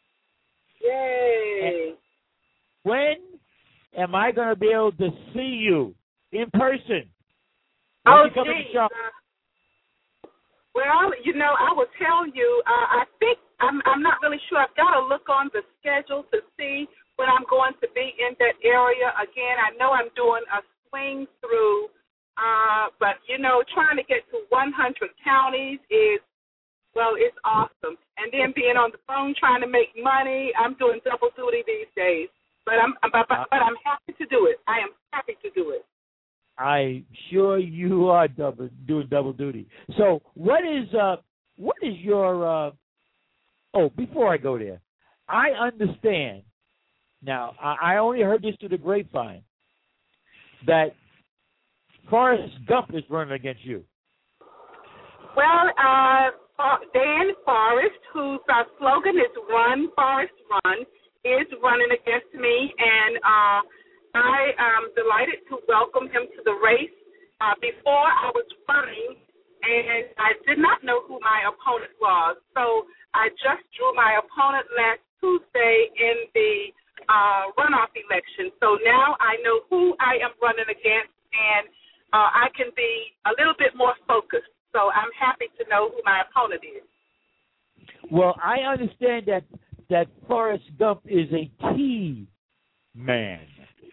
Yay! And when am I going to be able to see you in person? When Oh, you come to the geez. show? Uh, well, you know, I will tell you. Uh, I think I'm. I'm not really sure. I've got to look on the schedule to see when I'm going to be in that area again. I know I'm doing a swing through, uh, but you know, trying to get to one hundred counties is, well, it's awesome. And then being on the phone trying to make money, I'm doing double duty these days. But I'm, but, but, but I'm happy to do it. I am happy to do it. I'm sure you are double, doing double duty. So, what is uh, what is your? Uh, oh, before I go there, I understand. Now, I, I only heard this through the grapevine that Forrest Gump is running against you. Well, uh, Dan Forrest, whose uh, slogan is "Run, Forrest, Run," is running against me, and uh, I am delighted to welcome him to the race. Uh, before I was running, and I did not know who my opponent was, so I just drew my opponent last Tuesday in the uh, runoff election. So now I know who I am running against, and uh, I can be a little bit more focused. So I'm happy to know who my opponent is. Well, I understand that that Forrest Gump is a tea man.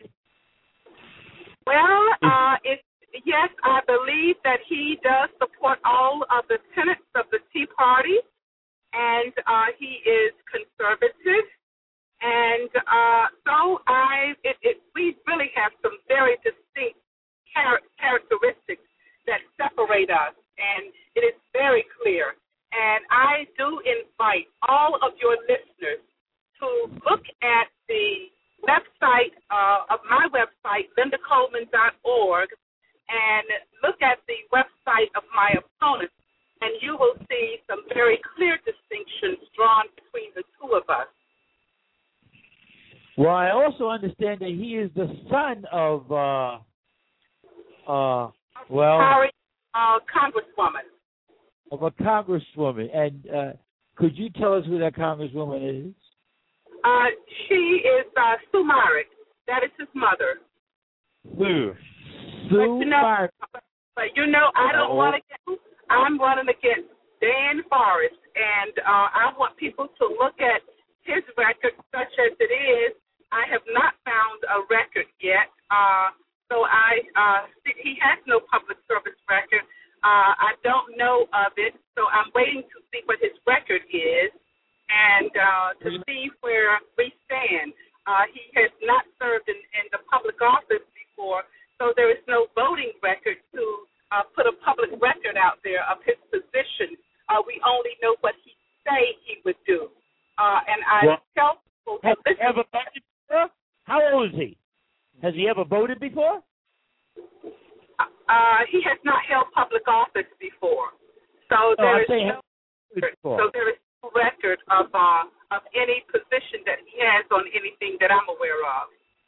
Well, uh, it, yes, I believe that he does support all of the tenets of the Tea Party, and uh, he is conservative. And uh, so I, it, it, we really have some very distinct char- characteristics that separate us, and it is very clear. And I do invite all of your listeners to look at the website uh, of my website, linda coleman dot org, and look at the website of my opponent, and you will see some very clear distinctions drawn between the two of us. Well, I also understand that he is the son of, uh, uh, well, Harry, uh, Congresswoman. Of a congresswoman. And uh, could you tell us who that congresswoman is? Uh, she is uh, Sue Myrick. That is his mother. Sue. Sue Myrick. But, But, you know, I don't Uh-oh. want to get, I'm running against Dan Forrest, and uh, I want people to look at his record such as it is. I have not found a record yet. Uh, so I, uh, he has no public service record. Uh, I don't know of it, so I'm waiting to see what his record is and uh, to see where we stand. Uh, he has not served in, in the public office before, so there is no voting record to uh, put a public record out there of his position. Uh, we only know what he say he would do. Uh, and I well, tell people has that he ever voted before? How old is he? Has he ever voted before? Uh, he has not held public office before, so Oh, there I'm is saying no before. so there is no record of uh, of any position that he has on anything that I'm aware of.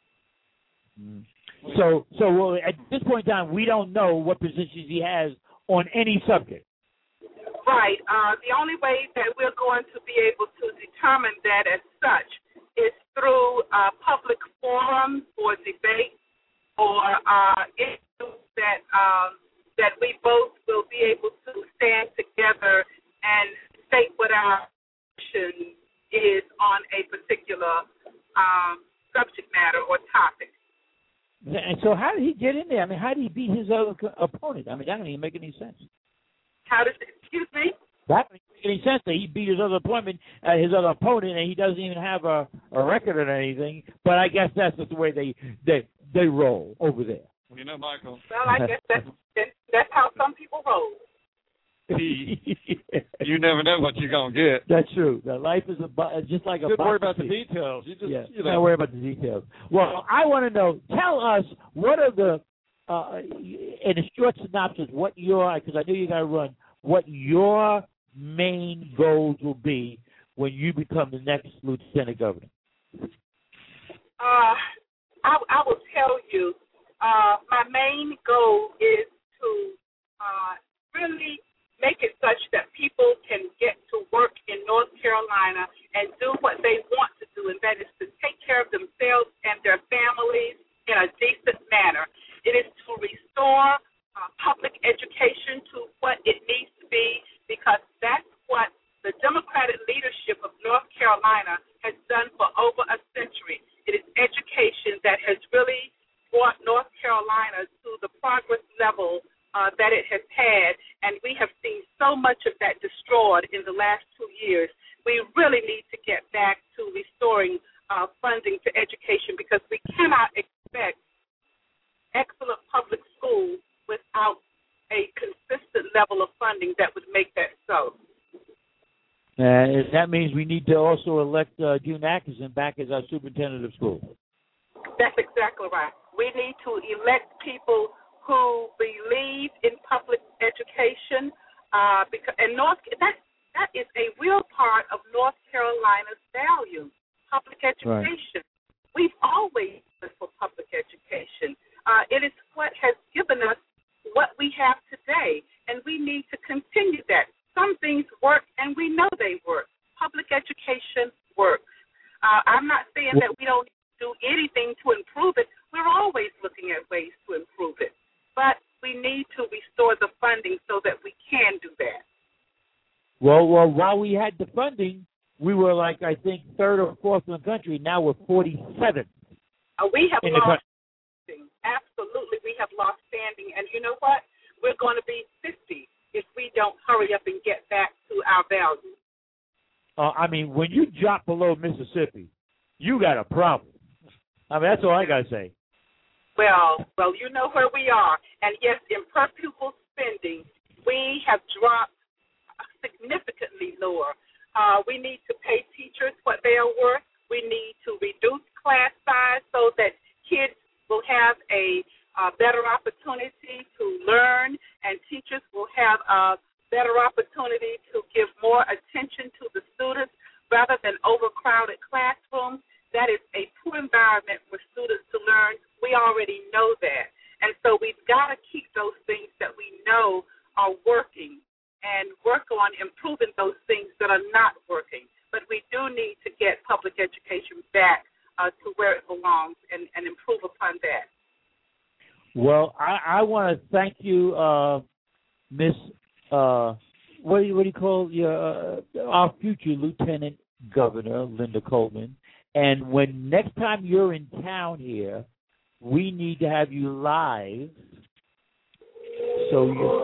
So, so well, at this point in time, we don't know what positions he has on any subject. Right. Uh, the only way that we're going to be able to determine that as such is through uh, public forums or debate or uh, issues that um, that we both will be able to stand together and state what our position is on a particular um, subject matter or topic. And so, how did he get in there? I mean, how did he beat his other co- opponent? I mean, that doesn't even make any sense. How does it, excuse me? That doesn't make any sense that he beat his other opponent, uh, his other opponent, and he doesn't even have a, a record or anything. But I guess that's just the way they they they roll over there. Well, you know, Michael. Well, I guess that's that's how some people roll. You never know what you're gonna get. That's true. That life is a bu- just like a. Don't worry box about the of- details. You just, yeah, you know. don't worry about the details. Well, I want to know. Tell us what are the, uh, in a short synopsis, what your because I know you got to run. What your main goals will be when you become the next lieutenant governor. Uh, I, I will tell you, uh, my main goal is to uh, really make it such that people can get to work in North Carolina and do what they want to do, and that is to take care of themselves and their families in a decent manner. It is to restore uh, public education to what it needs to be, because that's what the Democratic leadership of North Carolina has done for over a century. It is education that has really brought North Carolina to the progress level uh, that it has had, and we have seen so much of that destroyed in the last two years. We really need to get back to restoring uh, funding to education, because we cannot expect excellent public schools without a consistent level of funding that would make that so. And that means we need to also elect uh, June Atkinson back as our superintendent of schools. That's exactly right. We need to elect people who believe in public education, uh, because and North that that is a real part of North Carolina's value, public education. Right. We've always been for public education. Uh, it is what has given us what we have today, and we need to continue that. Some things work, and we know they work. Public education works. Uh, I'm not saying that we don't do anything to improve it. We're always looking at ways to improve it. But we need to restore the funding so that we can do that. Well, well, while we had the funding, we were like, I think, third or fourth in the country. Now we're forty-seventh. Uh, we have in lost standing. Absolutely, we have lost standing. And you know what? We're going to be fifty if we don't hurry up and get back to our values. Uh, I mean, when you drop below Mississippi, you got a problem. I mean, that's all I got to say. Well, well, you know where we are. And yes, in per pupil spending, we have dropped significantly lower. Uh, we need to pay teachers what they are worth. We need to reduce class size so that kids will have a uh, better opportunity to learn, and teachers will have a better opportunity to give more attention to the students rather than overcrowded classrooms. That is a poor environment for students to learn. We already know that. And so we've got to keep those things that we know are working and work on improving those things that are not working. But we do need to get public education back uh, to where it belongs and, and improve upon that. Well, I, I want to thank you, uh, Miss. Uh, what do you what do you call your uh, our future Lieutenant Governor Linda Coleman? And when next time you're in town here, we need to have you live. So you.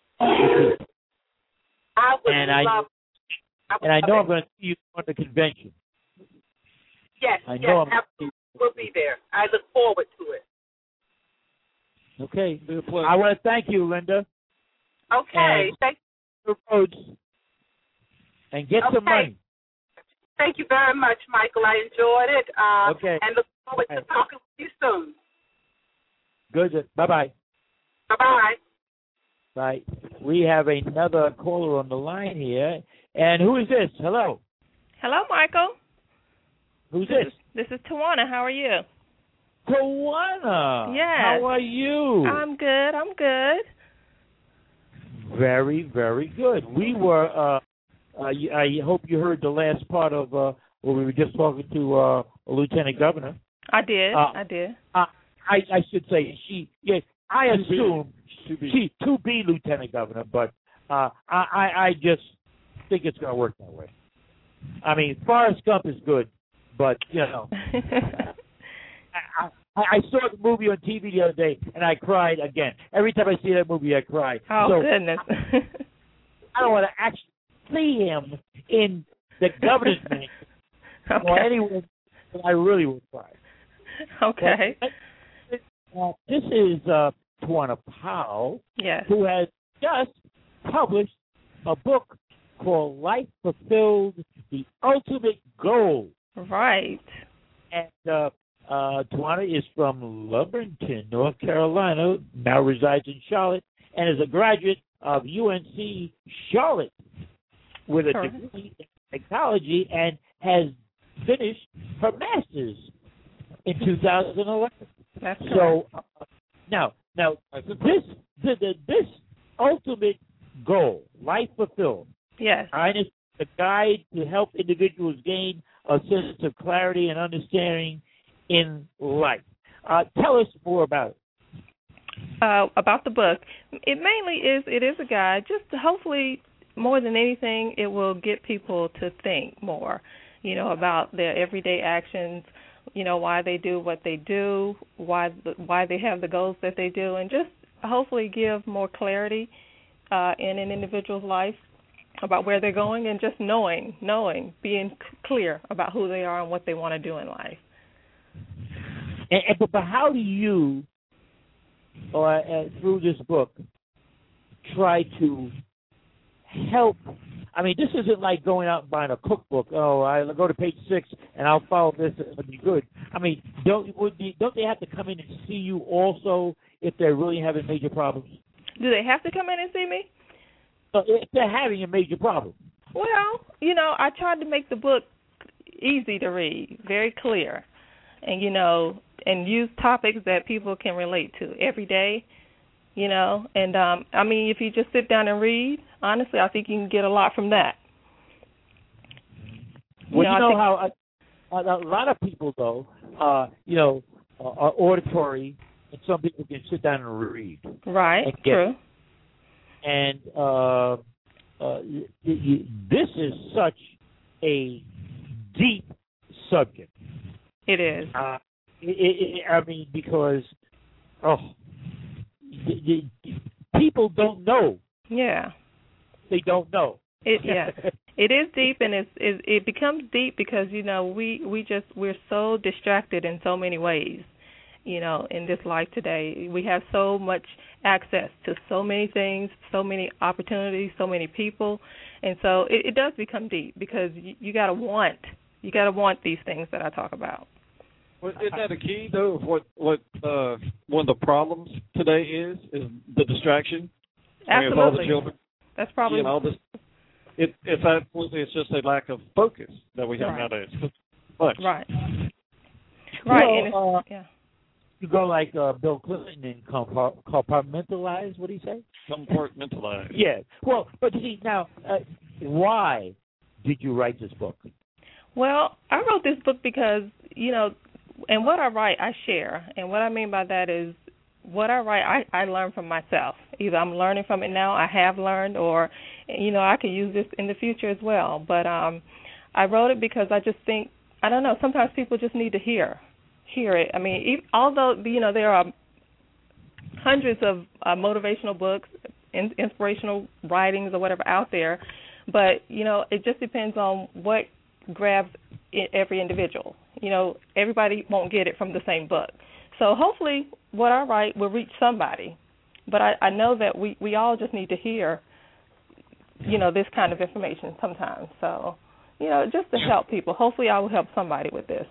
I would and love. I, and I know I'm going to see you on the convention. Yes, I yes, know I'm, absolutely. We'll be there. I look forward to it. Okay. I want to thank you, Linda. Okay. And thank the roads. And get okay. some money. Thank you very much, Michael. I enjoyed it. Uh, okay. And look forward to talking with you soon. Good. Bye-bye. Bye-bye. Bye. We have another caller on the line here. And who is this? Hello. Hello, Michael. Who's this? This is, this is Tawana. How are you? Tawana. Yes. How are you? I'm good. I'm good. Very, very good. We were, uh, uh, I hope you heard the last part of uh, where we were just talking to uh, a Lieutenant Governor. I did. Uh, I did. Uh, I, I should say she, yes, I assume she to be Lieutenant Governor, but uh, I, I, I just think it's going to work that way. I mean, Forrest Gump is good, but, you know. I, I, I saw the movie on T V the other day, and I cried again. Every time I see that movie, I cry. Oh, so, goodness. I don't want to actually see him in the governor's name. Okay. Or anyone, I really would cry. Okay. But, uh, this is uh, Tawana Powell, yes. who has just published a book called Life Fulfilled, The Ultimate Goal. Right. And uh, uh, Tawana is from Lumberton, North Carolina, now resides in Charlotte, and is a graduate of U N C Charlotte with a Correct. degree in psychology and has finished her master's in two thousand eleven. That's correct. So uh, now, now this the, the, this ultimate goal, life fulfilled. Yes. All right, is a guide to help individuals gain a sense of clarity and understanding in life. Uh, tell us more about it. Uh, about the book, it mainly is it is a guide. Just to hopefully, more than anything, it will get people to think more, you know, about their everyday actions. You know, why they do what they do, why why they have the goals that they do, and just hopefully give more clarity uh, in an individual's life about where they're going, and just knowing, knowing, being c- clear about who they are and what they want to do in life. And, and but, but how do you, or uh, through this book, try to help? I mean, this isn't like going out and buying a cookbook. Oh, I'll go to page six and I'll follow this and it'll be good. I mean, don't would you, don't they have to come in and see you also if they're really having major problems? Do they have to come in and see me? Uh, if they're having a major problem. Well, you know, I tried to make the book easy to read, very clear, and, you know, and use topics that people can relate to every day, you know. And, um, I mean, if you just sit down and read, honestly, I think you can get a lot from that. Well, you know, you know think, how a, a lot of people, though, uh, you know, uh, are auditory, and some people can sit down and read. Right, and get, true. And uh, uh, y- y- this is such a deep subject. It is. Uh, it, it, I mean, because, oh, y- y- people don't know. Yeah. They don't know. It yeah. It is deep, and it's, it it becomes deep because, you know, we, we just we're so distracted in so many ways. You know, in this life today, we have so much access to so many things, so many opportunities, so many people, and so it, it does become deep because you, you got to want, you got to want these things that I talk about. Well, isn't that a key though? Of what what uh, one of the problems today is is the distraction. Absolutely, I mean, with all the children. That's probably you know, this. It, it's absolutely it's just a lack of focus that we have right. nowadays. Much. Right. Right. You and know, uh, yeah. You go like uh, Bill Clinton and compart- compartmentalize. What do you say? Compartmentalize. Yeah. Well, but you see now, uh, why did you write this book? Well, I wrote this book because, you know, and what I write, I share. And what I mean by that is what I write, I, I learn from myself. Either I'm learning from it now, I have learned, or, you know, I could use this in the future as well. But um, I wrote it because I just think, I don't know, sometimes people just need to hear, hear it. I mean, even, although, you know, there are hundreds of uh, motivational books, in, inspirational writings or whatever out there, but, you know, it just depends on what grabs every individual. You know, everybody won't get it from the same book. So hopefully what I write will reach somebody. But I, I know that we, we all just need to hear, you know, this kind of information sometimes. So, you know, just to help people. Hopefully I will help somebody with this.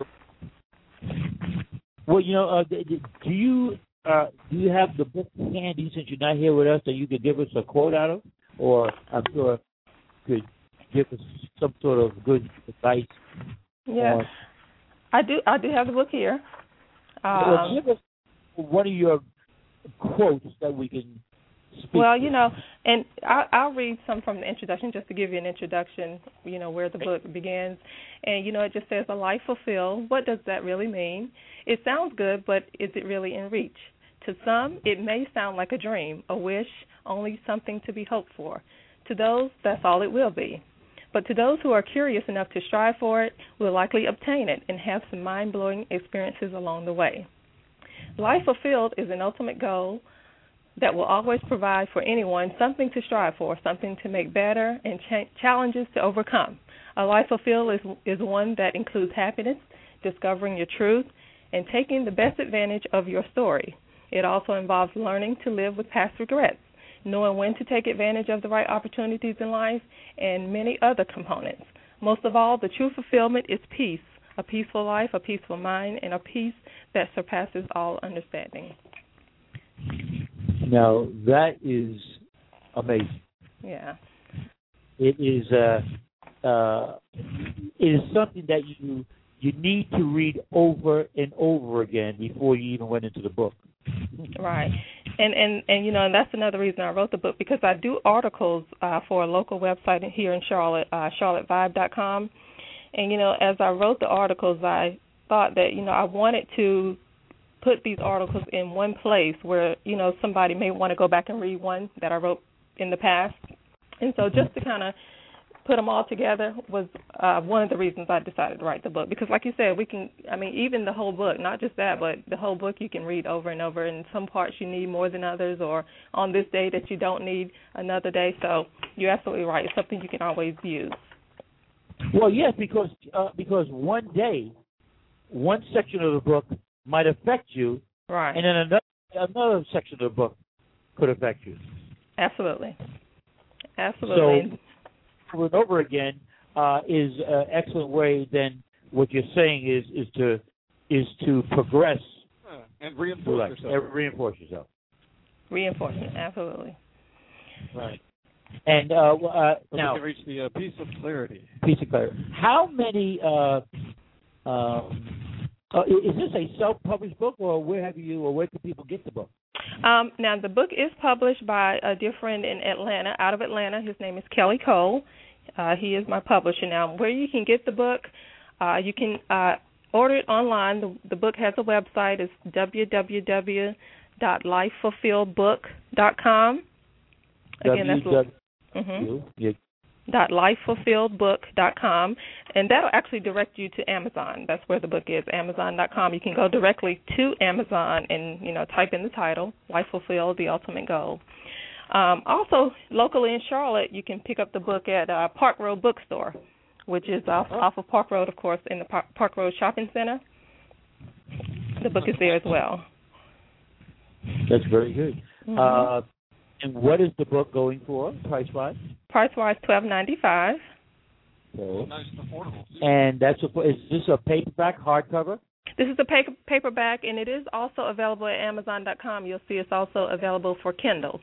Well, you know, uh, do you uh, do you have the book handy since you're not here with us that you could give us a quote out of? Or I'm sure you could give us some sort of good advice? Yeah, on... I do. I do have the book here. Um, well, give us one of your quotes that we can speak Well, to. you know, and I'll, I'll read some from the introduction just to give you an introduction, you know, where the book begins. And, you know, it just says, a life fulfilled. What does that really mean? It sounds good, but is it really in reach? To some, it may sound like a dream, a wish, only something to be hoped for. To those, that's all it will be. But to those who are curious enough to strive for it, will likely obtain it and have some mind-blowing experiences along the way. Life fulfilled is an ultimate goal that will always provide for anyone something to strive for, something to make better, and cha- challenges to overcome. A life fulfilled is, is one that includes happiness, discovering your truth, and taking the best advantage of your story. It also involves learning to live with past regrets, knowing when to take advantage of the right opportunities in life, and many other components. Most of all, the true fulfillment is peace, a peaceful life, a peaceful mind, and a peace that surpasses all understanding. Now, that is amazing. Yeah. It is uh, uh, it is something that you you need to read over and over again before you even went into the book. Right. And, and, and you know, and that's another reason I wrote the book, because I do articles uh, for a local website here in Charlotte, uh, charlotte vibe dot com. And, you know, as I wrote the articles, I thought that, you know, I wanted to put these articles in one place where, you know, somebody may want to go back and read one that I wrote in the past. And so just to kind of put them all together was uh, one of the reasons I decided to write the book. Because like you said, we can, I mean, even the whole book, not just that, but the whole book you can read over and over. And some parts you need more than others, or on this day that you don't need another day. So you're absolutely right. It's something you can always use. Well, yes, because uh, because one day, one section of the book might affect you, right, and then another another section of the book could affect you. Absolutely, absolutely. So, over and over again uh, is an excellent way. Then what you're saying is is to is to progress uh, and reinforce like, yourself. Reinforce yourself. Reinforcement, absolutely. Right. And uh, uh, so now, we can reach the uh, peace of clarity. Peace of clarity. How many? Uh, um, uh, is this a self-published book, or where have you, or where can people get the book? Um, now, the book is published by a dear friend in Atlanta, out of Atlanta. His name is Kelly Cole. Uh, he is my publisher. Now, where you can get the book, uh, you can uh, order it online. The, the book has a website. It's w w w dot life fulfilled book dot com. Again, that's w- mm-hmm. dot life fulfilled book dot com, and that'll actually direct you to Amazon. That's where the book is, amazon dot com. You can go directly to Amazon and, you know, type in the title, Life Fulfilled, The Ultimate Goal. Um, also, locally in Charlotte, you can pick up the book at uh, Park Road Bookstore, which is off, off of Park Road, of course, in the Park, Park Road Shopping Center. The book is there as well. That's very good. Mm-hmm. Uh, and what is the book going for, price-wise? Price-wise, twelve ninety-five. Okay. Nice and affordable. And that's a, is this a paperback, hardcover? This is a paper, paperback, and it is also available at amazon dot com. You'll see it's also available for Kindle.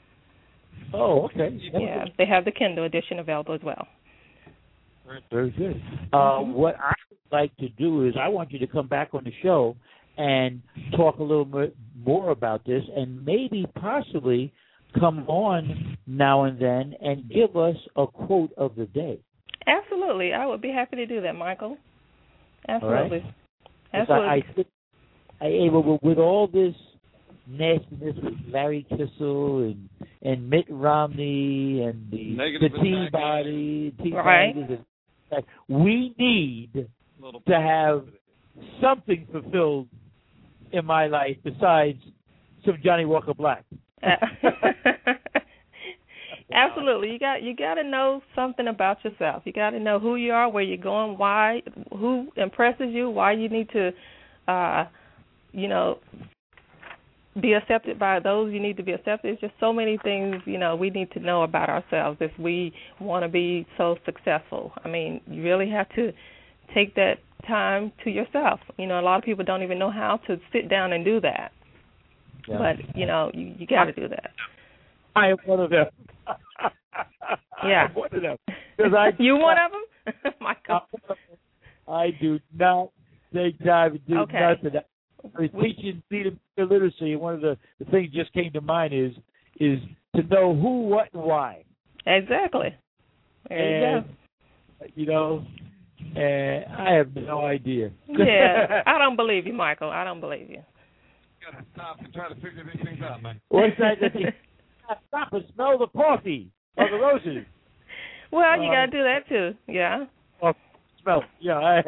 Oh, okay. Yeah, they have the Kindle edition available as well. Very good. Uh, what I would like to do is I want you to come back on the show and talk a little bit more about this, and maybe possibly come on now and then and give us a quote of the day. Absolutely. I would be happy to do that, Michael. Absolutely. Right? Absolutely. I, I, I, with all this nastiness with Larry Kissel and and Mitt Romney and the Negative the Tea Party, Tea Right. Parties. And, we need to have something fulfilled in my life besides some Johnny Walker Black. Absolutely. You got you got to know something about yourself. You got to know who you are, where you're going, why, who impresses you, why you need to, uh, you know, be accepted by those you need to be accepted. It's just so many things, you know, we need to know about ourselves if we want to be so successful. I mean, you really have to take that time to yourself. You know, a lot of people don't even know how to sit down and do that. Yeah. But, you know, you, you got to do that. I am one of them. Yeah. I'm one of them. I, you one of them? Michael. I do not take time to do okay. nothing. I was teaching theater literacy, and one of the, the things just came to mind is is to know who, what, and why. Exactly. There and, you go. You know, and I have no idea. Yeah, I don't believe you, Michael. I don't believe you. You gotta stop and try to figure these things out, man. What's that? Stop and smell the coffee or the roses. Well, you uh, got to do that too. Yeah. Oh, smell. Yeah. I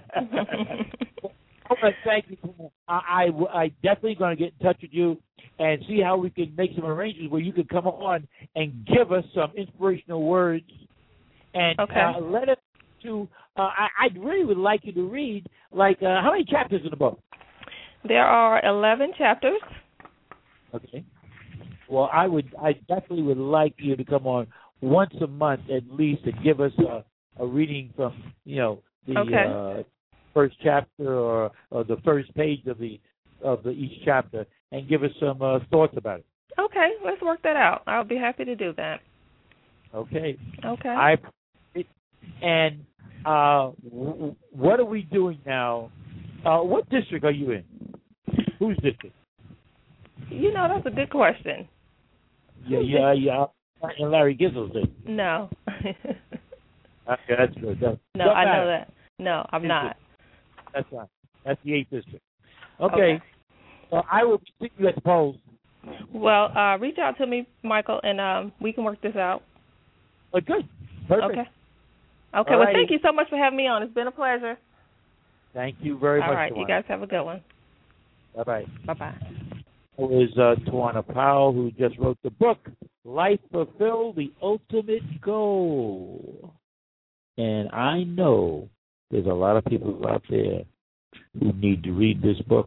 want to thank you. I, I, I definitely going to get in touch with you and see how we can make some arrangements where you can come on and give us some inspirational words and okay. uh, let us to. Uh, I, I really would like you to read. Like, uh, how many chapters in the book? There are eleven chapters. Okay. Well, I would, I definitely would like you to come on once a month at least and give us a, a reading from, you know, the okay. uh, first chapter or, or the first page of the of the each chapter, and give us some uh, thoughts about it. Okay, let's work that out. I'll be happy to do that. Okay. Okay. I and uh, w- what are we doing now? Uh, what district are you in? Whose district? You know, that's a good question. Yeah, yeah, yeah. And Larry Gizzle's did. No. Okay, that's good. That's, no, I know that. No, I'm not. That's right. That's the eighth district. Okay. okay. Well, I will see you at the polls. Well, uh, reach out to me, Michael, and um, we can work this out. Oh, good. Perfect. Okay. Okay. All well, right. Thank you so much for having me on. It's been a pleasure. Thank you very All much. All right. Tawana. You guys have a good one. Bye bye. Bye bye. It was uh, Tawana Powell who just wrote the book, Life Fulfilled, The Ultimate Goal. And I know there's a lot of people out there who need to read this book.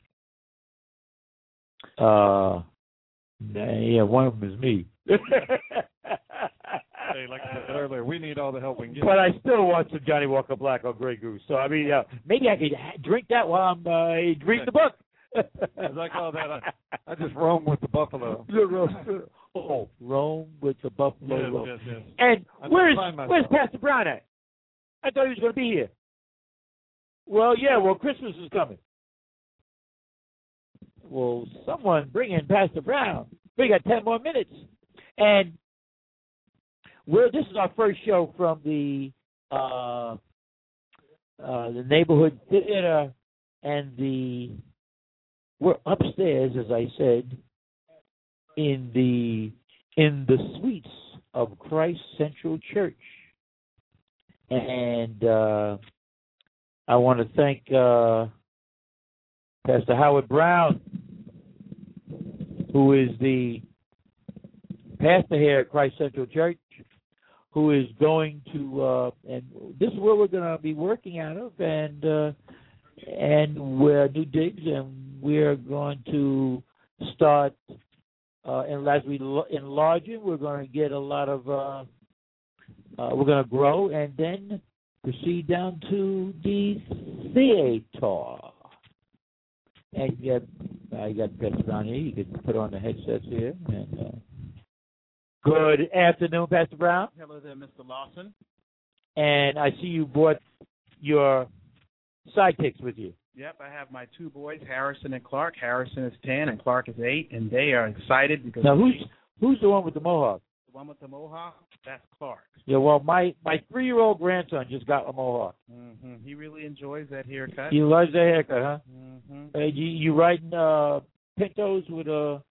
Uh, yeah, one of them is me. Hey, like I said earlier, we need all the help we can get. But I still want some Johnny Walker Black or Grey Goose. So, I mean, uh, maybe I could drink that while I'm uh, reading the book. As I call that, I, I just roam with the buffalo. Oh, roam with the buffalo. Yes, roam. yes, yes. And I where's find where's Pastor Brown at? I thought he was going to be here. Well, yeah, well, Christmas is coming. Well, someone bring in Pastor Brown. We got ten more minutes. And we're, this is our first show from the uh, uh, the neighborhood theater and the... We're upstairs, as I said, in the in the suites of Christ Central Church, and uh, I want to thank uh, Pastor Howard Brown, who is the pastor here at Christ Central Church, who is going to, uh, and this is where we're going to be working out of, and uh, and we're new digs, and we're going to start, uh, and as we enlarge it, we're going to get a lot of, uh, uh, we're going to grow and then proceed down to the theater. And you got, uh, you got Pastor Brown here. You can put on the headsets here. And uh, good afternoon, Pastor Brown. Hello there, Mister Lawson. And I see you brought your sidekicks with you. Yep, I have my two boys, Harrison and Clark. Harrison is ten and Clark is eight, and they are excited because... Now, who's who's the one with the mohawk? The one with the mohawk? That's Clark. Yeah, well, my, my three-year-old grandson just got a mohawk. Mm-hmm. He really enjoys that haircut. He loves that haircut, huh? Mm-hmm. Uh, you, you riding uh, pintos with a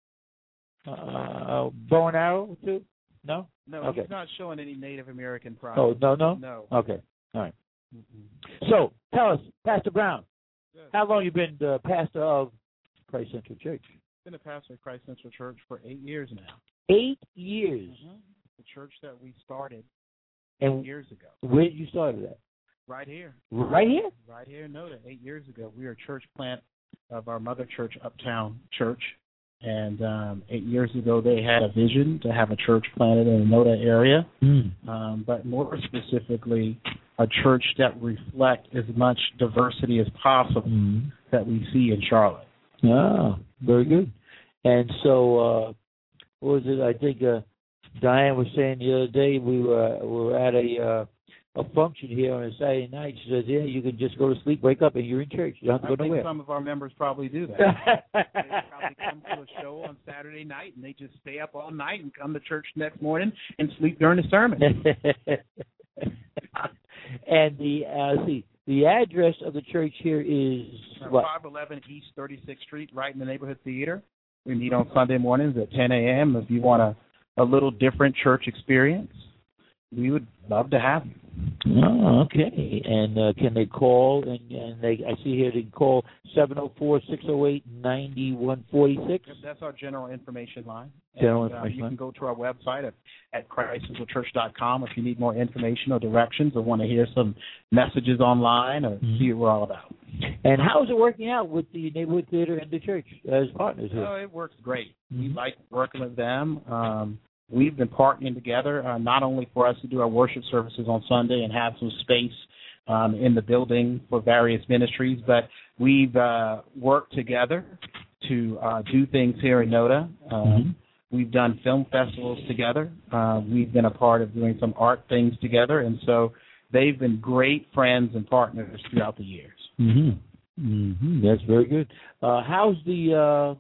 uh, bow and arrow too? No. No, okay. he's not showing any Native American pride. Oh no no no. Okay, all right. Mm-hmm. So tell us, Pastor Brown, yes. how long you been the pastor of Christ Central Church? I've been a pastor of Christ Central Church for eight years now. Eight years. Mm-hmm. The church that we started and eight years ago. Where did you start at? Right here. Right here? Right here in Noda. Eight years ago, we were a church plant of our mother church, Uptown Church. And um, eight years ago, they had a vision to have a church planted in the Noda area, mm. um, but more specifically, a church that reflect as much diversity as possible mm. that we see in Charlotte. Ah, very good. And so, uh, what was it? I think uh, Diane was saying the other day we were we were at a uh, a function here on a Saturday night. She says, "Yeah, you can just go to sleep, wake up, and you're in church. You don't have to I go think nowhere." Some of our members probably do that. They probably come to a show on Saturday night, and they just stay up all night and come to church next morning and sleep during the sermon. And the uh, let's see, the address of the church here is what? five eleven East thirty-sixth Street, right in the neighborhood theater. We meet on Sunday mornings at ten a.m. If you want a, a little different church experience, we would love to have you. Oh, okay. And uh, can they call? And, and they, I see here they can call seven oh four, six oh eight, nine one four six. That's our general information line. General and, information uh, you line. can go to our website at, at christ central church dot com if you need more information or directions or want to hear some messages online or mm-hmm. see what we're all about. And how is it working out with the neighborhood theater and the church as partners here? Oh, it works great. Mm-hmm. We like working with them. Um, We've been partnering together, uh, not only for us to do our worship services on Sunday and have some space um, in the building for various ministries, but we've uh, worked together to uh, do things here in Noda. Um, mm-hmm. We've done film festivals together. Uh, we've been a part of doing some art things together, and so they've been great friends and partners throughout the years. Mm-hmm. Mm-hmm. That's very good. Uh, how's the... Uh...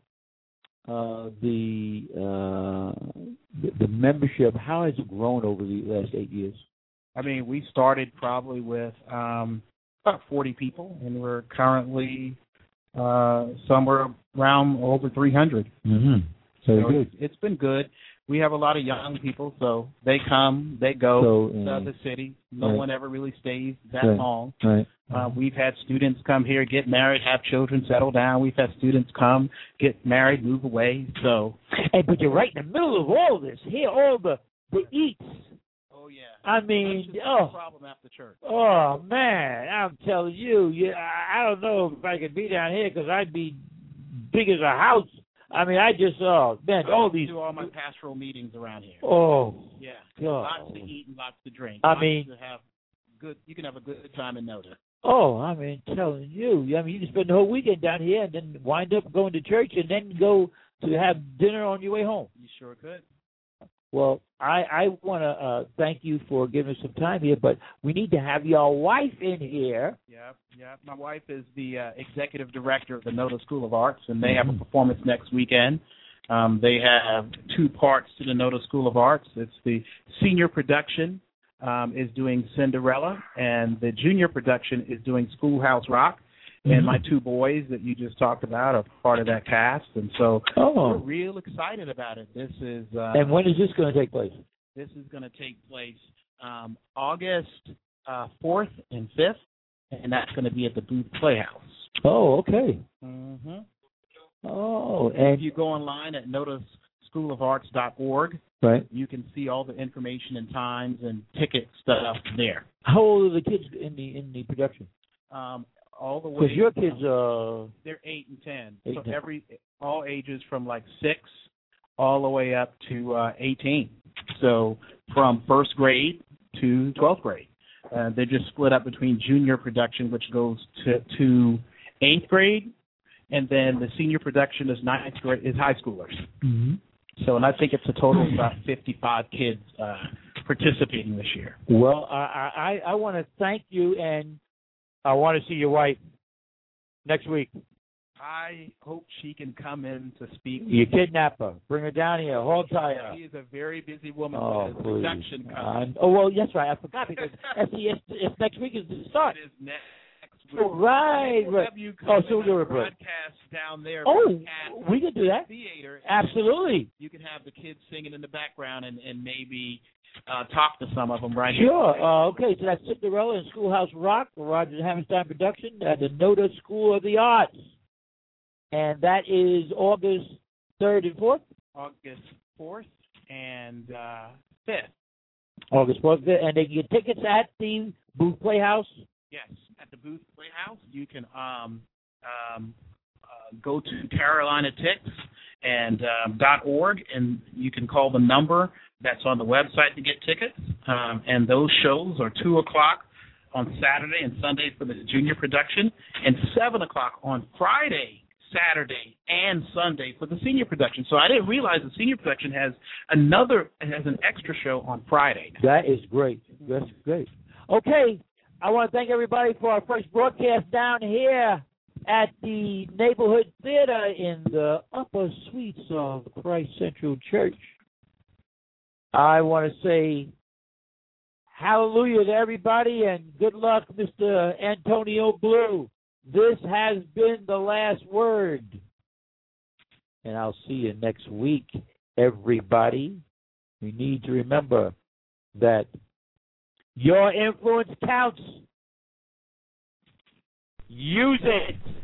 Uh, the, uh, the the membership, how has it grown over the last eight years? I mean, we started probably with um, about forty people, and we're currently uh, somewhere around over three hundred. Mm-hmm. Very so good. It's, it's been good. We have a lot of young people, so they come, they go so, uh, to the city. No right. one ever really stays that right. long. Right. Uh, we've had students come here, get married, have children, settle down. We've had students come, get married, move away. So, hey, but you're right in the middle of all this. Here, all the the eats. Oh yeah. I mean, That's oh, a problem after church. Oh man, I'm telling you, yeah, I, I don't know if I could be down here because I'd be big as a house. I mean, I just, oh, man, all these. I do all my pastoral meetings around here. Oh, yeah. God. Lots to eat and lots to drink. I lots mean, to have good. You can have a good time in Noda. Oh, I mean, telling you. I mean, you can spend the whole weekend down here and then wind up going to church and then go to have dinner on your way home. You sure could. Well, I, I want to uh, thank you for giving us some time here, but we need to have your wife in here. Yeah, yeah. My wife is the uh, executive director of the Noda School of Arts, and they have a performance next weekend. Um, they have two parts to the Noda School of Arts. It's the senior production um, is doing Cinderella, and the junior production is doing Schoolhouse Rock. And Mm-hmm. my two boys that you just talked about are part of that cast, and so Oh. we're real excited about it. This is uh, And when is this going to take place? This is going to take place um, August uh, fourth and fifth, and that's going to be at the Booth Playhouse. Oh, okay. Mm-hmm. Oh, And and if you go online at noda school of arts dot org, right. you can see all the information and times and ticket stuff there. How old are the kids in the in the production? Um, all the way. Because your kids, uh, they're eight and ten. Eight so and ten. every all ages from like six all the way up to uh, eighteen. So from first grade to twelfth grade. Uh, they're just split up between junior production, which goes to, to eighth grade, and then the senior production is ninth grade, is high schoolers. Mm-hmm. So, and I think it's a total of about fifty-five kids uh, participating this year. Well, I I, I want to thank you, and I want to see your wife next week. I hope she can come in to speak. You kidnap her. Bring her down here. Hold tie her. She is a very busy woman. Oh, with please. production Uh, coming. oh, well, yes, right. I forgot because that's the, it's, it's next week is the start. It is next Oh, right, we'll right. Have you Oh, come so and we're broadcast down there. Oh, at we can do that. Theater. Absolutely. You can have the kids singing in the background and, and maybe uh, talk to some of them right Sure. here. Uh, okay, so that's Cinderella and Schoolhouse Rock, Roger Hammerstein production at the Noda School of the Arts. And that is August third and fourth? August fourth and uh, fifth. August fourth, and they can get tickets at the Booth Playhouse? Yes, at the Booth Playhouse. You can um, um, uh, go to Carolina Tix and um, .org, and you can call the number that's on the website to get tickets. Um, and those shows are two o'clock on Saturday and Sunday for the junior production, and seven o'clock on Friday, Saturday, and Sunday for the senior production. So I didn't realize the senior production has another has an extra show on Friday. That is great. That's great. Okay, I want to thank everybody for our first broadcast down here at the Neighborhood Theater in the upper suites of Christ Central Church. I want to say hallelujah to everybody and good luck, Mister Antonio Blue. This has been the last word. And I'll see you next week, everybody. We need to remember that your influence counts. Use it.